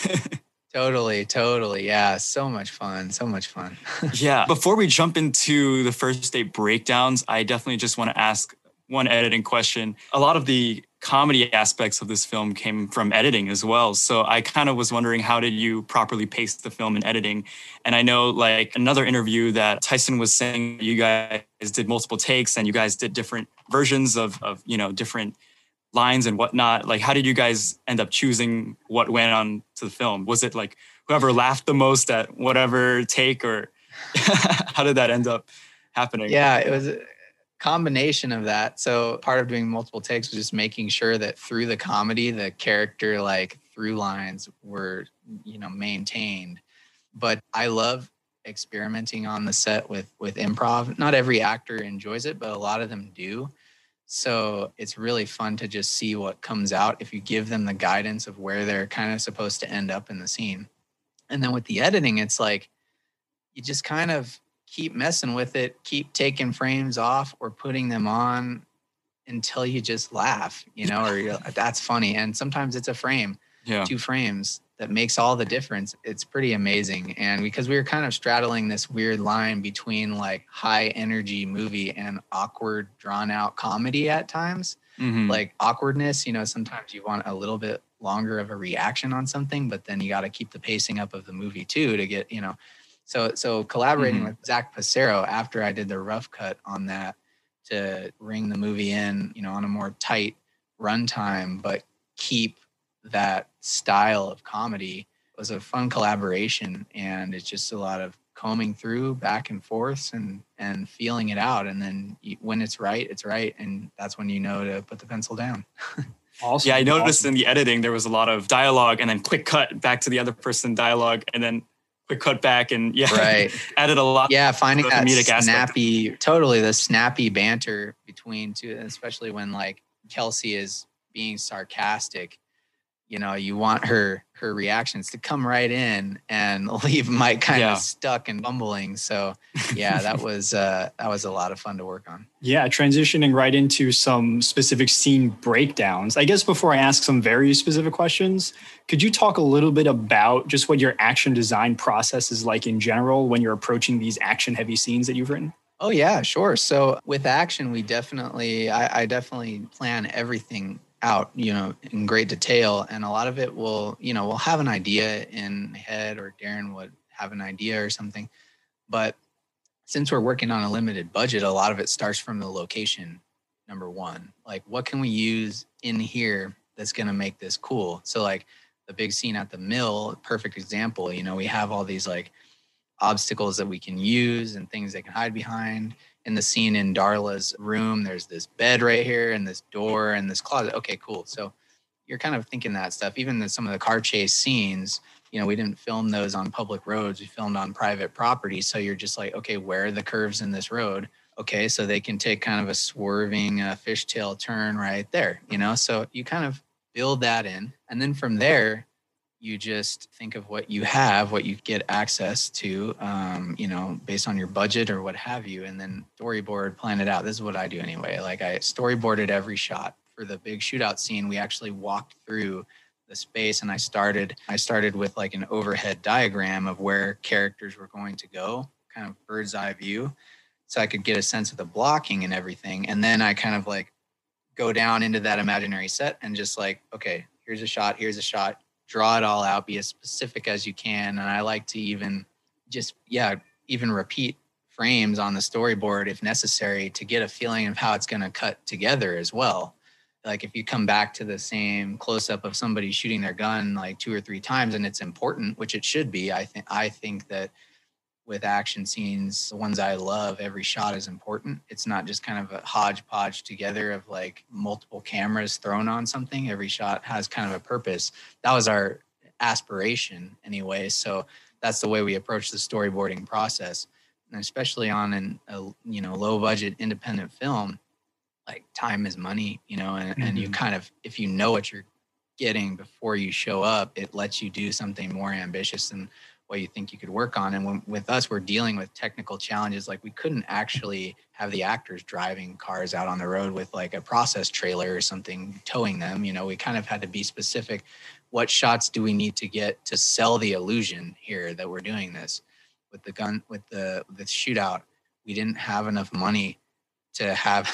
totally. Yeah, so much fun.
Yeah. Before we jump into the first 8 breakdowns, I definitely just want to ask one editing question. A lot of the comedy aspects of this film came from editing as well. So I kind of was wondering, how did you properly pace the film in editing? And I know like another interview that Tyson was saying, you guys did multiple takes and you guys did different versions of different lines and whatnot. Like, how did you guys end up choosing what went on to the film? Was it like whoever laughed the most at whatever take, or how did that end up happening?
Yeah, it was a combination of that. So part of doing multiple takes was just making sure that through the comedy, the character like through lines were, maintained. But I love experimenting on the set with improv. Not every actor enjoys it, but a lot of them do. So it's really fun to just see what comes out if you give them the guidance of where they're kind of supposed to end up in the scene. And then with the editing, it's like you just kind of keep messing with it, keep taking frames off or putting them on until you just laugh, or you're like, that's funny. And sometimes it's a frame, 2 frames that makes all the difference. It's pretty amazing. And because we were kind of straddling this weird line between like high energy movie and awkward drawn out comedy at times, like awkwardness, sometimes you want a little bit longer of a reaction on something, but then you got to keep the pacing up of the movie too, to get, so collaborating with Zach Passero after I did the rough cut on that to ring the movie in, on a more tight runtime, but keep that style of comedy was a fun collaboration. And it's just a lot of combing through back and forth and feeling it out. And then when it's right, it's right. And that's when you know to put the pencil down.
Awesome.
Yeah, I noticed in the editing, there was a lot of dialogue and then quick cut back to the other person dialogue and then quick cut back, and
right.
added a lot.
Yeah, finding
of
that
comedic
snappy, totally the snappy banter between two, especially when like Kelsey is being sarcastic. You want her reactions to come right in and leave Mike kind of stuck and bumbling. So yeah, that was a lot of fun to work on.
Yeah, transitioning right into some specific scene breakdowns. I guess before I ask some very specific questions, could you talk a little bit about just what your action design process is like in general when you're approaching these action heavy scenes that you've written?
Oh yeah, sure. So with action, I definitely plan everything out, in great detail. And a lot of it we'll have an idea in my head, or Darren would have an idea or something. But since we're working on a limited budget, a lot of it starts from the location, number one. Like, what can we use in here that's going to make this cool? So like the big scene at the mill, perfect example, we have all these like obstacles that we can use and things they can hide behind. In the scene in Darla's room, there's this bed right here and this door and this closet. Okay, cool. So you're kind of thinking that stuff. Even some of the car chase scenes, we didn't film those on public roads. We filmed on private property. So you're just like, okay, where are the curves in this road? Okay, so they can take kind of a swerving fishtail turn right there, So you kind of build that in. And then from there, you just think of what you have, what you get access to, based on your budget or what have you, and then storyboard, plan it out. This is what I do anyway. Like I storyboarded every shot. For the big shootout scene, we actually walked through the space, and I started with like an overhead diagram of where characters were going to go, kind of bird's eye view, so I could get a sense of the blocking and everything. And then I kind of like go down into that imaginary set and just like, okay, here's a shot, draw it all out, be as specific as you can. And I like to even repeat frames on the storyboard if necessary to get a feeling of how it's going to cut together as well. Like if you come back to the same close-up of somebody shooting their gun like 2 or 3 times and it's important, which it should be, I think that with action scenes, the ones I love, every shot is important. It's not just kind of a hodgepodge together of like multiple cameras thrown on something. Every shot has kind of a purpose. That was our aspiration anyway. So that's the way we approach the storyboarding process. And especially on a low budget independent film, like time is money, and you kind of, if you know what you're getting before you show up, it lets you do something more ambitious than what you think you could work on. And with us, we're dealing with technical challenges. Like we couldn't actually have the actors driving cars out on the road with like a process trailer or something towing them. We kind of had to be specific. What shots do we need to get to sell the illusion here that we're doing this? With the gun, with the shootout, we didn't have enough money to have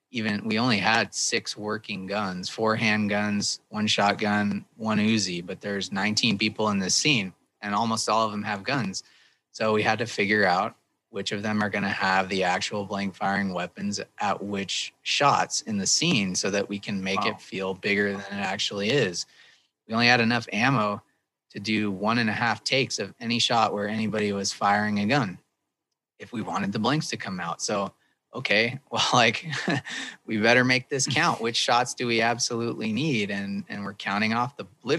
we only had 6 working guns, 4 handguns, 1 shotgun, 1 Uzi, but there's 19 people in this scene and almost all of them have guns. So we had to figure out which of them are going to have the actual blank firing weapons at which shots in the scene so that we can make it feel bigger than it actually is. We only had enough ammo to do 1.5 takes of any shot where anybody was firing a gun if we wanted the blanks to come out. So okay, well, like we better make this count. Which shots do we absolutely need? And we're counting off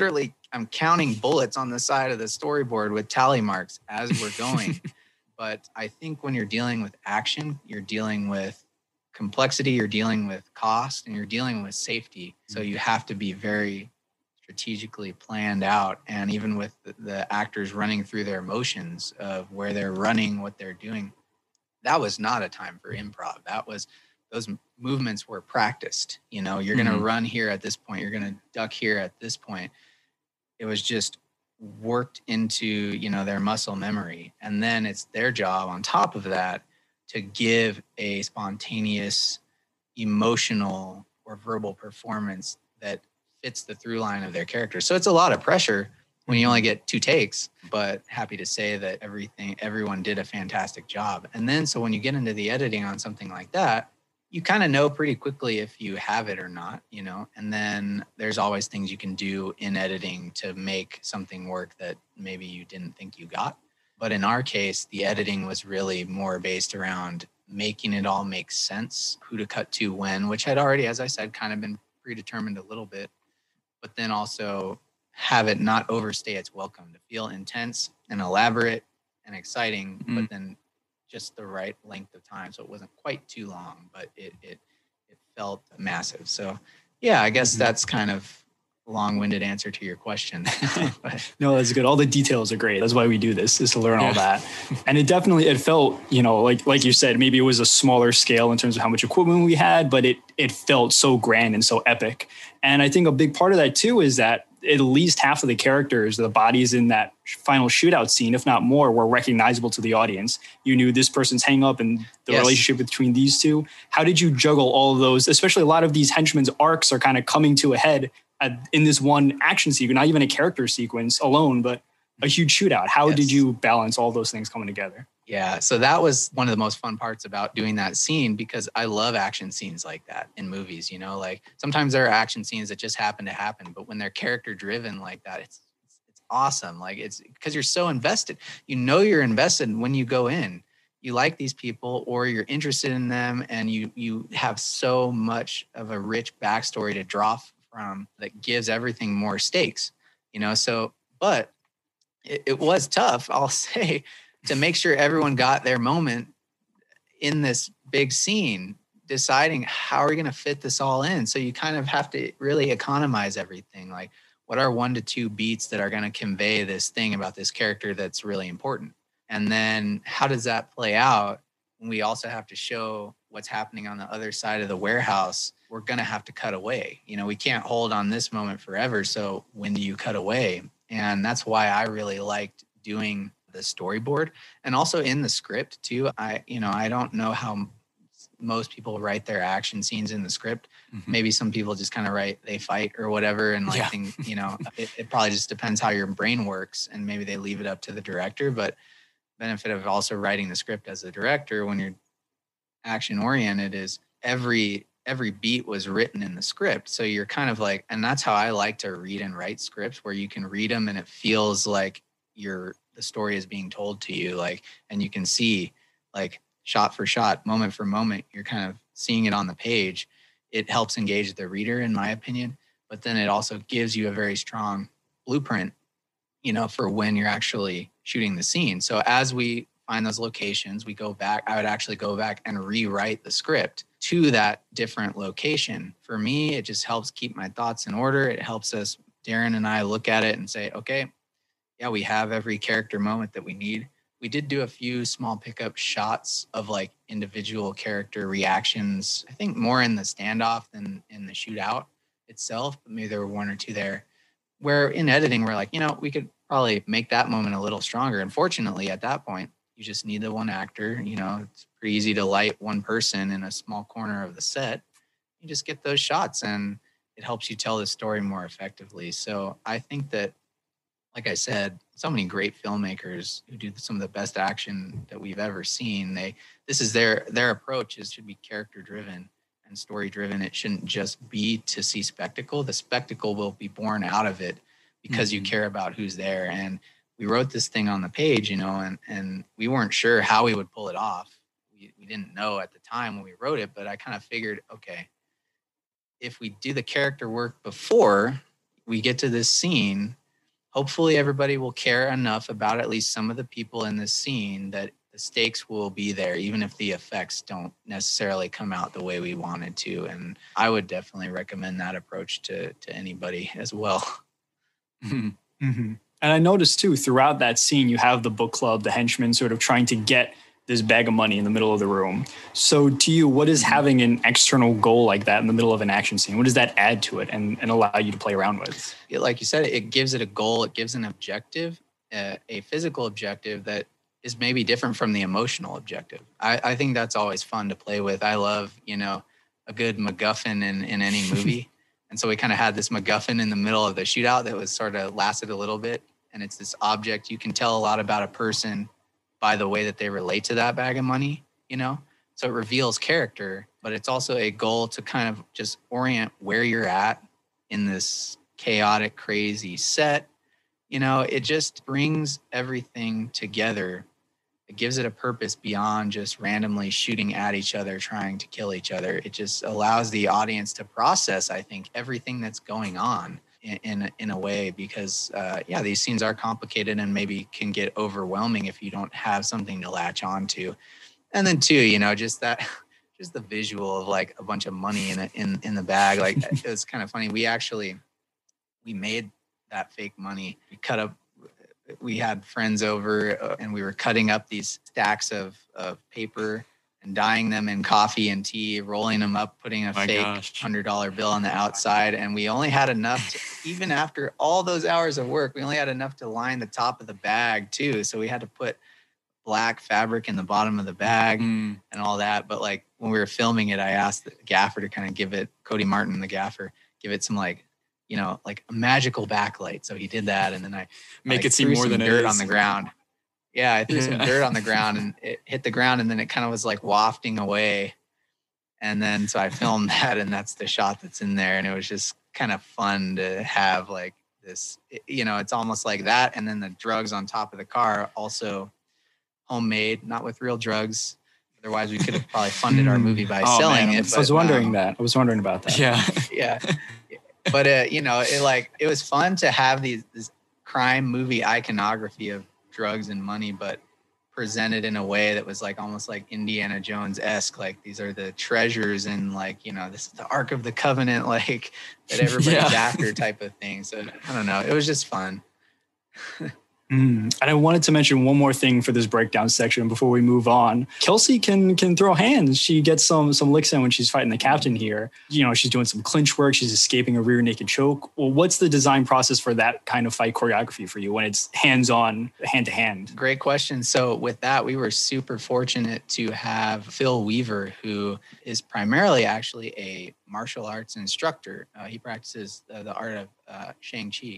I'm counting bullets on the side of the storyboard with tally marks as we're going. But I think when you're dealing with action, you're dealing with complexity, you're dealing with cost, and you're dealing with safety. So you have to be very strategically planned out. And even with the actors running through their motions of where they're running, what they're doing, that was not a time for improv. Those movements were practiced. You're going to run here at this point. You're going to duck here at this point. It was just worked into, their muscle memory. And then it's their job on top of that to give a spontaneous, emotional or verbal performance that fits the through line of their character. So it's a lot of pressure when you only get 2 takes, but happy to say that everyone did a fantastic job. And then, so when you get into the editing on something like that, you kind of know pretty quickly if you have it or not, and then there's always things you can do in editing to make something work that maybe you didn't think you got. But in our case, the editing was really more based around making it all make sense, who to cut to when, which had already, as I said, kind of been predetermined a little bit, but then also have it not overstay its welcome, to feel intense and elaborate and exciting, but then just the right length of time. So it wasn't quite too long, but it felt massive. So yeah, I guess that's kind of a long-winded answer to your question.
No, that's good. All the details are great. That's why we do this, is to learn all that. And it felt, like you said, maybe it was a smaller scale in terms of how much equipment we had, but it felt so grand and so epic. And I think a big part of that too is that at least half of the characters, the bodies in that final shootout scene, if not more, were recognizable to the audience. You knew this person's hang up and the relationship between these two. How did you juggle all of those? Especially a lot of these henchmen's arcs are kind of coming to a head in this one action sequence, not even a character sequence alone, but a huge shootout. How did you balance all those things coming together?
Yeah, so that was one of the most fun parts about doing that scene, because I love action scenes like that in movies. Like sometimes there are action scenes that just happen to happen, but when they're character driven like that, it's awesome. Like it's because you're so invested. You're invested when you go in. You like these people, or you're interested in them, and you have so much of a rich backstory to draw from that gives everything more stakes. So, but it was tough, I'll say, to make sure everyone got their moment in this big scene, deciding how are we going to fit this all in. So you kind of have to really economize everything. Like, what are 1 to 2 beats that are going to convey this thing about this character that's really important? And then how does that play out when we also have to show what's happening on the other side of the warehouse? We're going to have to cut away. You know, we can't hold on this moment forever. So when do you cut away? And that's why I really liked doing the storyboard, and also in the script too. I don't know how most people write their action scenes in the script. Mm-hmm. Maybe some people just kind of write, they fight or whatever. And like, it probably just depends how your brain works, and maybe they leave it up to the director. But benefit of also writing the script as a director when you're action oriented is every beat was written in the script. So you're kind of like, and that's how I like to read and write scripts, where you can read them and it feels like the story is being told to you, like, and you can see like shot for shot, moment for moment, you're kind of seeing it on the page. It helps engage the reader, in my opinion, but then it also gives you a very strong blueprint, for when you're actually shooting the scene. So as we find those locations, I would actually go back and rewrite the script to that different location. For me, it just helps keep my thoughts in order. It helps us, Darren and I, look at it and say, okay, yeah, we have every character moment that we need. We did do a few small pickup shots of like individual character reactions, I think more in the standoff than in the shootout itself, but maybe there were 1 or 2 there, where in editing, we're like, we could probably make that moment a little stronger. Unfortunately, at that point, you just need the one actor. It's pretty easy to light one person in a small corner of the set. You just get those shots and it helps you tell the story more effectively. So I think that, like I said, so many great filmmakers who do some of the best action that we've ever seen. This is their approach should be character driven and story driven. It shouldn't just be to see spectacle. The spectacle will be born out of it because you care about who's there. And we wrote this thing on the page, and we weren't sure how we would pull it off. We didn't know at the time when we wrote it, but I kind of figured, okay, if we do the character work before we get to this scene, hopefully everybody will care enough about at least some of the people in this scene that the stakes will be there, even if the effects don't necessarily come out the way we wanted to. And I would definitely recommend that approach to anybody as well.
Mm-hmm. Mm-hmm. And I noticed too, throughout that scene, you have the book club, the henchmen sort of trying to get this bag of money in the middle of the room. So to you, what is having an external goal like that in the middle of an action scene? What does that add to it and allow you to play around with?
Like you said, it gives it a goal. It gives an objective, a physical objective that is maybe different from the emotional objective. I think that's always fun to play with. I love, a good MacGuffin in any movie. And so we kind of had this MacGuffin in the middle of the shootout that was sort of lasted a little bit. And it's this object. You can tell a lot about a person by the way that they relate to that bag of money, So it reveals character, but it's also a goal to kind of just orient where you're at in this chaotic, crazy set. It just brings everything together. It gives it a purpose beyond just randomly shooting at each other, trying to kill each other. It just allows the audience to process, I think, everything that's going on in a way, because these scenes are complicated and maybe can get overwhelming if you don't have something to latch on to. And then too, just the visual of like a bunch of money in the bag. Like it was kind of funny. We made that fake money. We had friends over and we were cutting up these stacks of paper and dyeing them in coffee and tea, rolling them up, putting a fake $100 bill on the outside. And we only had enough even after all those hours of work, we only had enough to line the top of the bag too. So we had to put black fabric in the bottom of the bag and all that. But like when we were filming it, I asked the gaffer to kind of give it, Cody Martin, the gaffer, give it some like a magical backlight. So he did that. And then I
make it seem more than
dirt on the ground. Yeah, I threw some dirt on the ground and it hit the ground and then it kind of was like wafting away. And then so I filmed that and that's the shot that's in there. And it was just kind of fun to have like this, it's almost like that. And then the drugs on top of the car, also homemade, not with real drugs. Otherwise we could have probably funded our movie by selling it.
I was wondering that. I was wondering about that.
Yeah. But, it was fun to have this crime movie iconography of drugs and money, but presented in a way that was like almost like Indiana Jones-esque. Like these are the treasures and like, you know, this is the Ark of the Covenant, like that everybody's after type of thing. So I don't know. It was just fun.
And I wanted to mention one more thing for this breakdown section before we move on. Kelsey can throw hands. She gets some licks in when she's fighting the captain here. You know, she's doing some clinch work. She's escaping a rear naked choke. Well, what's the design process for that kind of fight choreography for you when it's hands-on, hand-to-hand?
Great question. So with that, we were super fortunate to have Phil Weaver, who is primarily actually a martial arts instructor. He practices the art of Shang-Chi.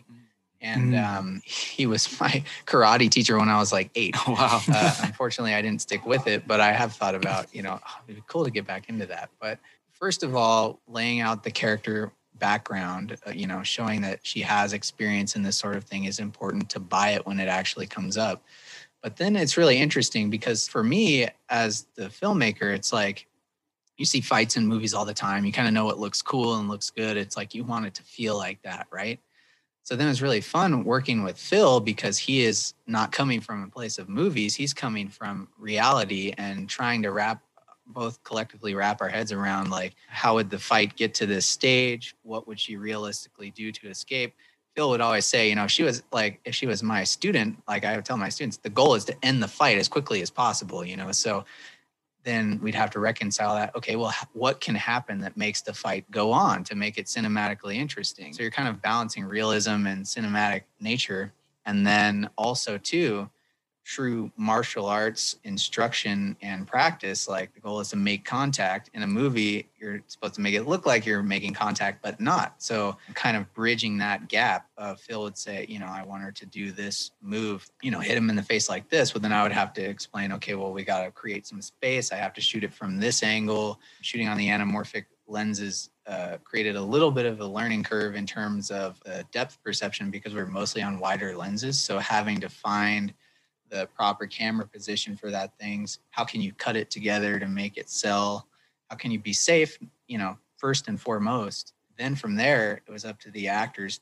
And he was my karate teacher when I was like 8.
Oh, wow.
Unfortunately, I didn't stick with it, but I have thought about, you know, it'd be cool to get back into that. But first of all, laying out the character background, you know, showing that she has experience in this sort of thing is important to buy it when it actually comes up. But then it's really interesting because for me, as the filmmaker, it's like you see fights in movies all the time. You kind of know what looks cool and looks good. It's like you want it to feel like that, right? So then it was really fun working with Phil because he is not coming from a place of movies. He's coming from reality and trying to collectively wrap our heads around, like, how would the fight get to this stage? What would she realistically do to escape? Phil would always say, you know, if she was my student, like I would tell my students, the goal is to end the fight as quickly as possible, you know? So then we'd have to reconcile that. Okay, well, what can happen that makes the fight go on to make it cinematically interesting? So you're kind of balancing realism and cinematic nature. And then also too, true martial arts instruction and practice. Like the goal is to make contact. In a movie, you're supposed to make it look like you're making contact, but not. So kind of bridging that gap. Phil would say, you know, I want her to do this move, you know, hit him in the face like this. Well, then I would have to explain, okay, well, we got to create some space. I have to shoot it from this angle. Shooting on the anamorphic lenses created a little bit of a learning curve in terms of depth perception because we're mostly on wider lenses. So having to find the proper camera position for that things. How can you cut it together to make it sell? How can you be safe, you know, first and foremost? Then from there, it was up to the actors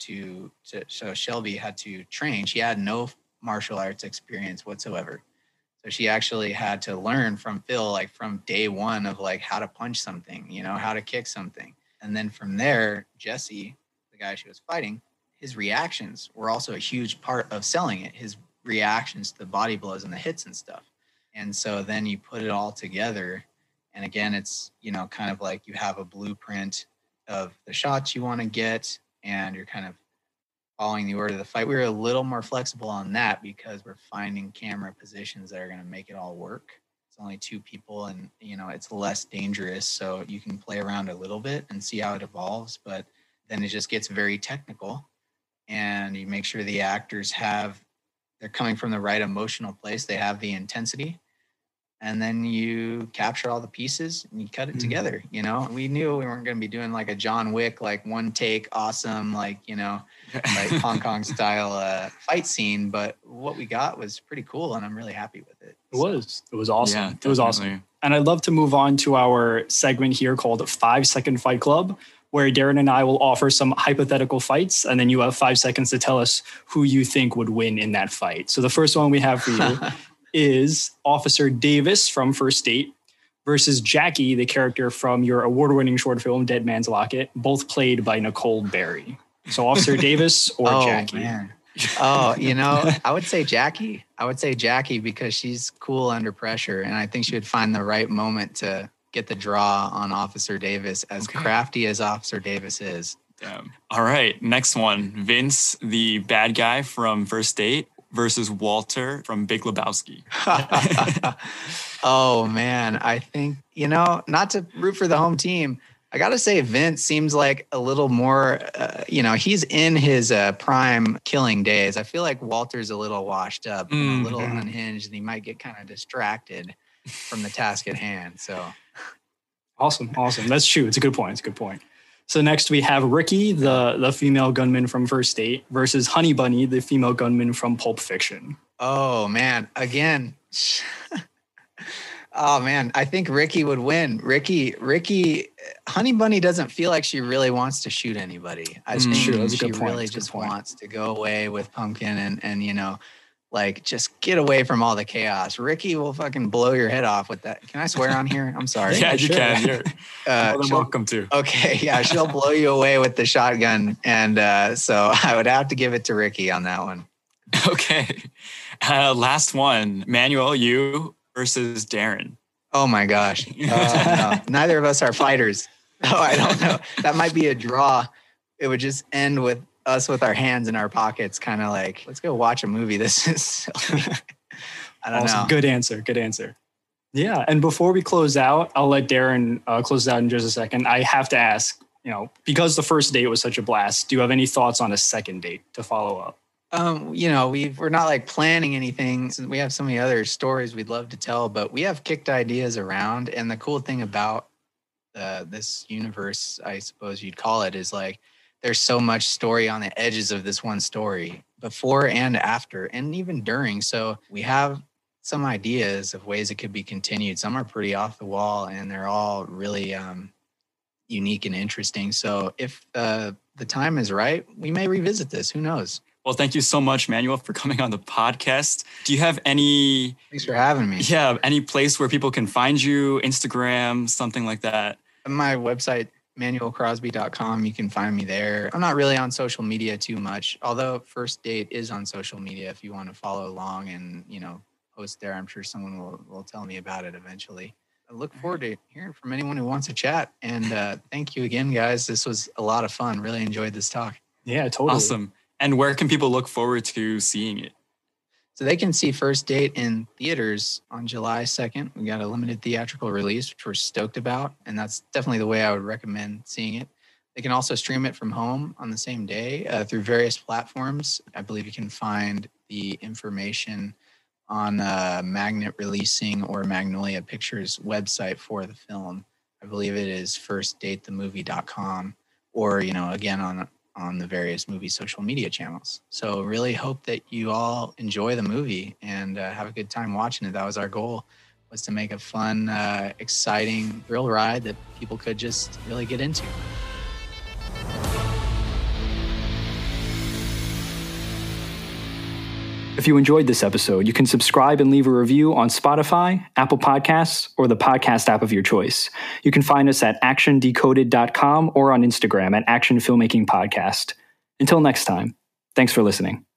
so Shelby had to train. She had no martial arts experience whatsoever. So she actually had to learn from Phil, like from day one of like how to punch something, you know, how to kick something. And then from there, Jesse, the guy she was fighting, his reactions were also a huge part of selling it. His reactions to the body blows and the hits and stuff. And so then you put it all together. And again, it's, you know, kind of like you have a blueprint of the shots you want to get and you're kind of following the order of the fight. We were a little more flexible on that because we're finding camera positions that are going to make it all work. It's only 2 people and, you know, it's less dangerous. So you can play around a little bit and see how it evolves. But then it just gets very technical and you make sure the actors they're coming from the right emotional place. They have the intensity. And then you capture all the pieces and you cut it together. You know, we knew we weren't going to be doing like a John Wick, like one take, awesome, like, you know, like Hong Kong style fight scene. But what we got was pretty cool. And I'm really happy with it.
It was awesome.
Yeah,
it was awesome. And I'd love to move on to our segment here called 5 Second Fight Club, where Darren and I will offer some hypothetical fights, and then you have 5 seconds to tell us who you think would win in that fight. So the first one we have for you is Officer Davis from First Date versus Jackie, the character from your award-winning short film, Dead Man's Locket, both played by Nicole Berry. So Officer Davis or Jackie?
Man. Oh, you know, I would say Jackie. Because she's cool under pressure, and I think she would find the right moment to get the draw on Officer Davis, as crafty as Officer Davis is.
Damn. All right, next one. Vince, the bad guy from First Date versus Walter from Big Lebowski.
Oh, man. I think, you know, not to root for the home team, I got to say Vince seems like a little more, you know, he's in his prime killing days. I feel like Walter's a little washed up, and a little unhinged, and he might get kind of distracted from the task at hand. So
awesome. That's true. It's a good point. So next we have Ricky, the female gunman from First Date, versus Honey Bunny, the female gunman from Pulp Fiction.
Oh, man. Again. Oh, man. I think Ricky would win. Ricky, Honey Bunny doesn't feel like she really wants to shoot anybody. I think she really just wants to go away with Pumpkin and, you know, Like, just get away from all the chaos. Ricky will fucking blow your head off with that. Can I swear on here? I'm sorry.
Yeah, you can. You're more than welcome to.
Okay, yeah, she'll blow you away with the shotgun. And so I would have to give it to Ricky on that one.
Okay. Last one. Manuel, you versus Darren.
Oh my gosh. No. Neither of us are fighters. Oh, I don't know. That might be a draw. It would just end with us with our hands in our pockets, kind of like, let's go watch a movie. This is silly. I don't know.
Good answer. Good answer. Yeah. And before we close out, I'll let Darren close out in just a second. I have to ask, because the first date was such a blast, do you have any thoughts on a second date to follow up?
We're not like planning anything. We have so many other stories we'd love to tell, but we have kicked ideas around. And the cool thing about this universe, I suppose you'd call it, is like, there's so much story on the edges of this one story, before and after, and even during. So we have some ideas of ways it could be continued. Some are pretty off the wall, and they're all really unique and interesting. So if the time is right, we may revisit this. Who knows?
Well, thank you so much, Manuel, for coming on the podcast. Do you have any...
Thanks for having me.
Yeah, any place where people can find you, Instagram, something like that?
My website, manuelcrosby.com. You can find me there. I'm not really on social media too much, although First Date is on social media if you want to follow along and, post there. I'm sure someone will tell me about it eventually. I look forward to hearing from anyone who wants to chat. And thank you again, guys. This was a lot of fun. Really enjoyed this talk.
Yeah, totally.
Awesome. And where can people look forward to seeing it?
So they can see First Date in theaters on July 2nd. We got a limited theatrical release, which we're stoked about. And that's definitely the way I would recommend seeing it. They can also stream it from home on the same day through various platforms. I believe you can find the information on Magnet Releasing or Magnolia Pictures website for the film. I believe it is firstdatethemovie.com or, again, on the various movie social media channels. So really hope that you all enjoy the movie and have a good time watching it. That was our goal, was to make a fun, exciting thrill ride that people could just really get into.
If you enjoyed this episode, you can subscribe and leave a review on Spotify, Apple Podcasts, or the podcast app of your choice. You can find us at actiondecoded.com or on Instagram at Action Filmmaking Podcast. Until next time, thanks for listening.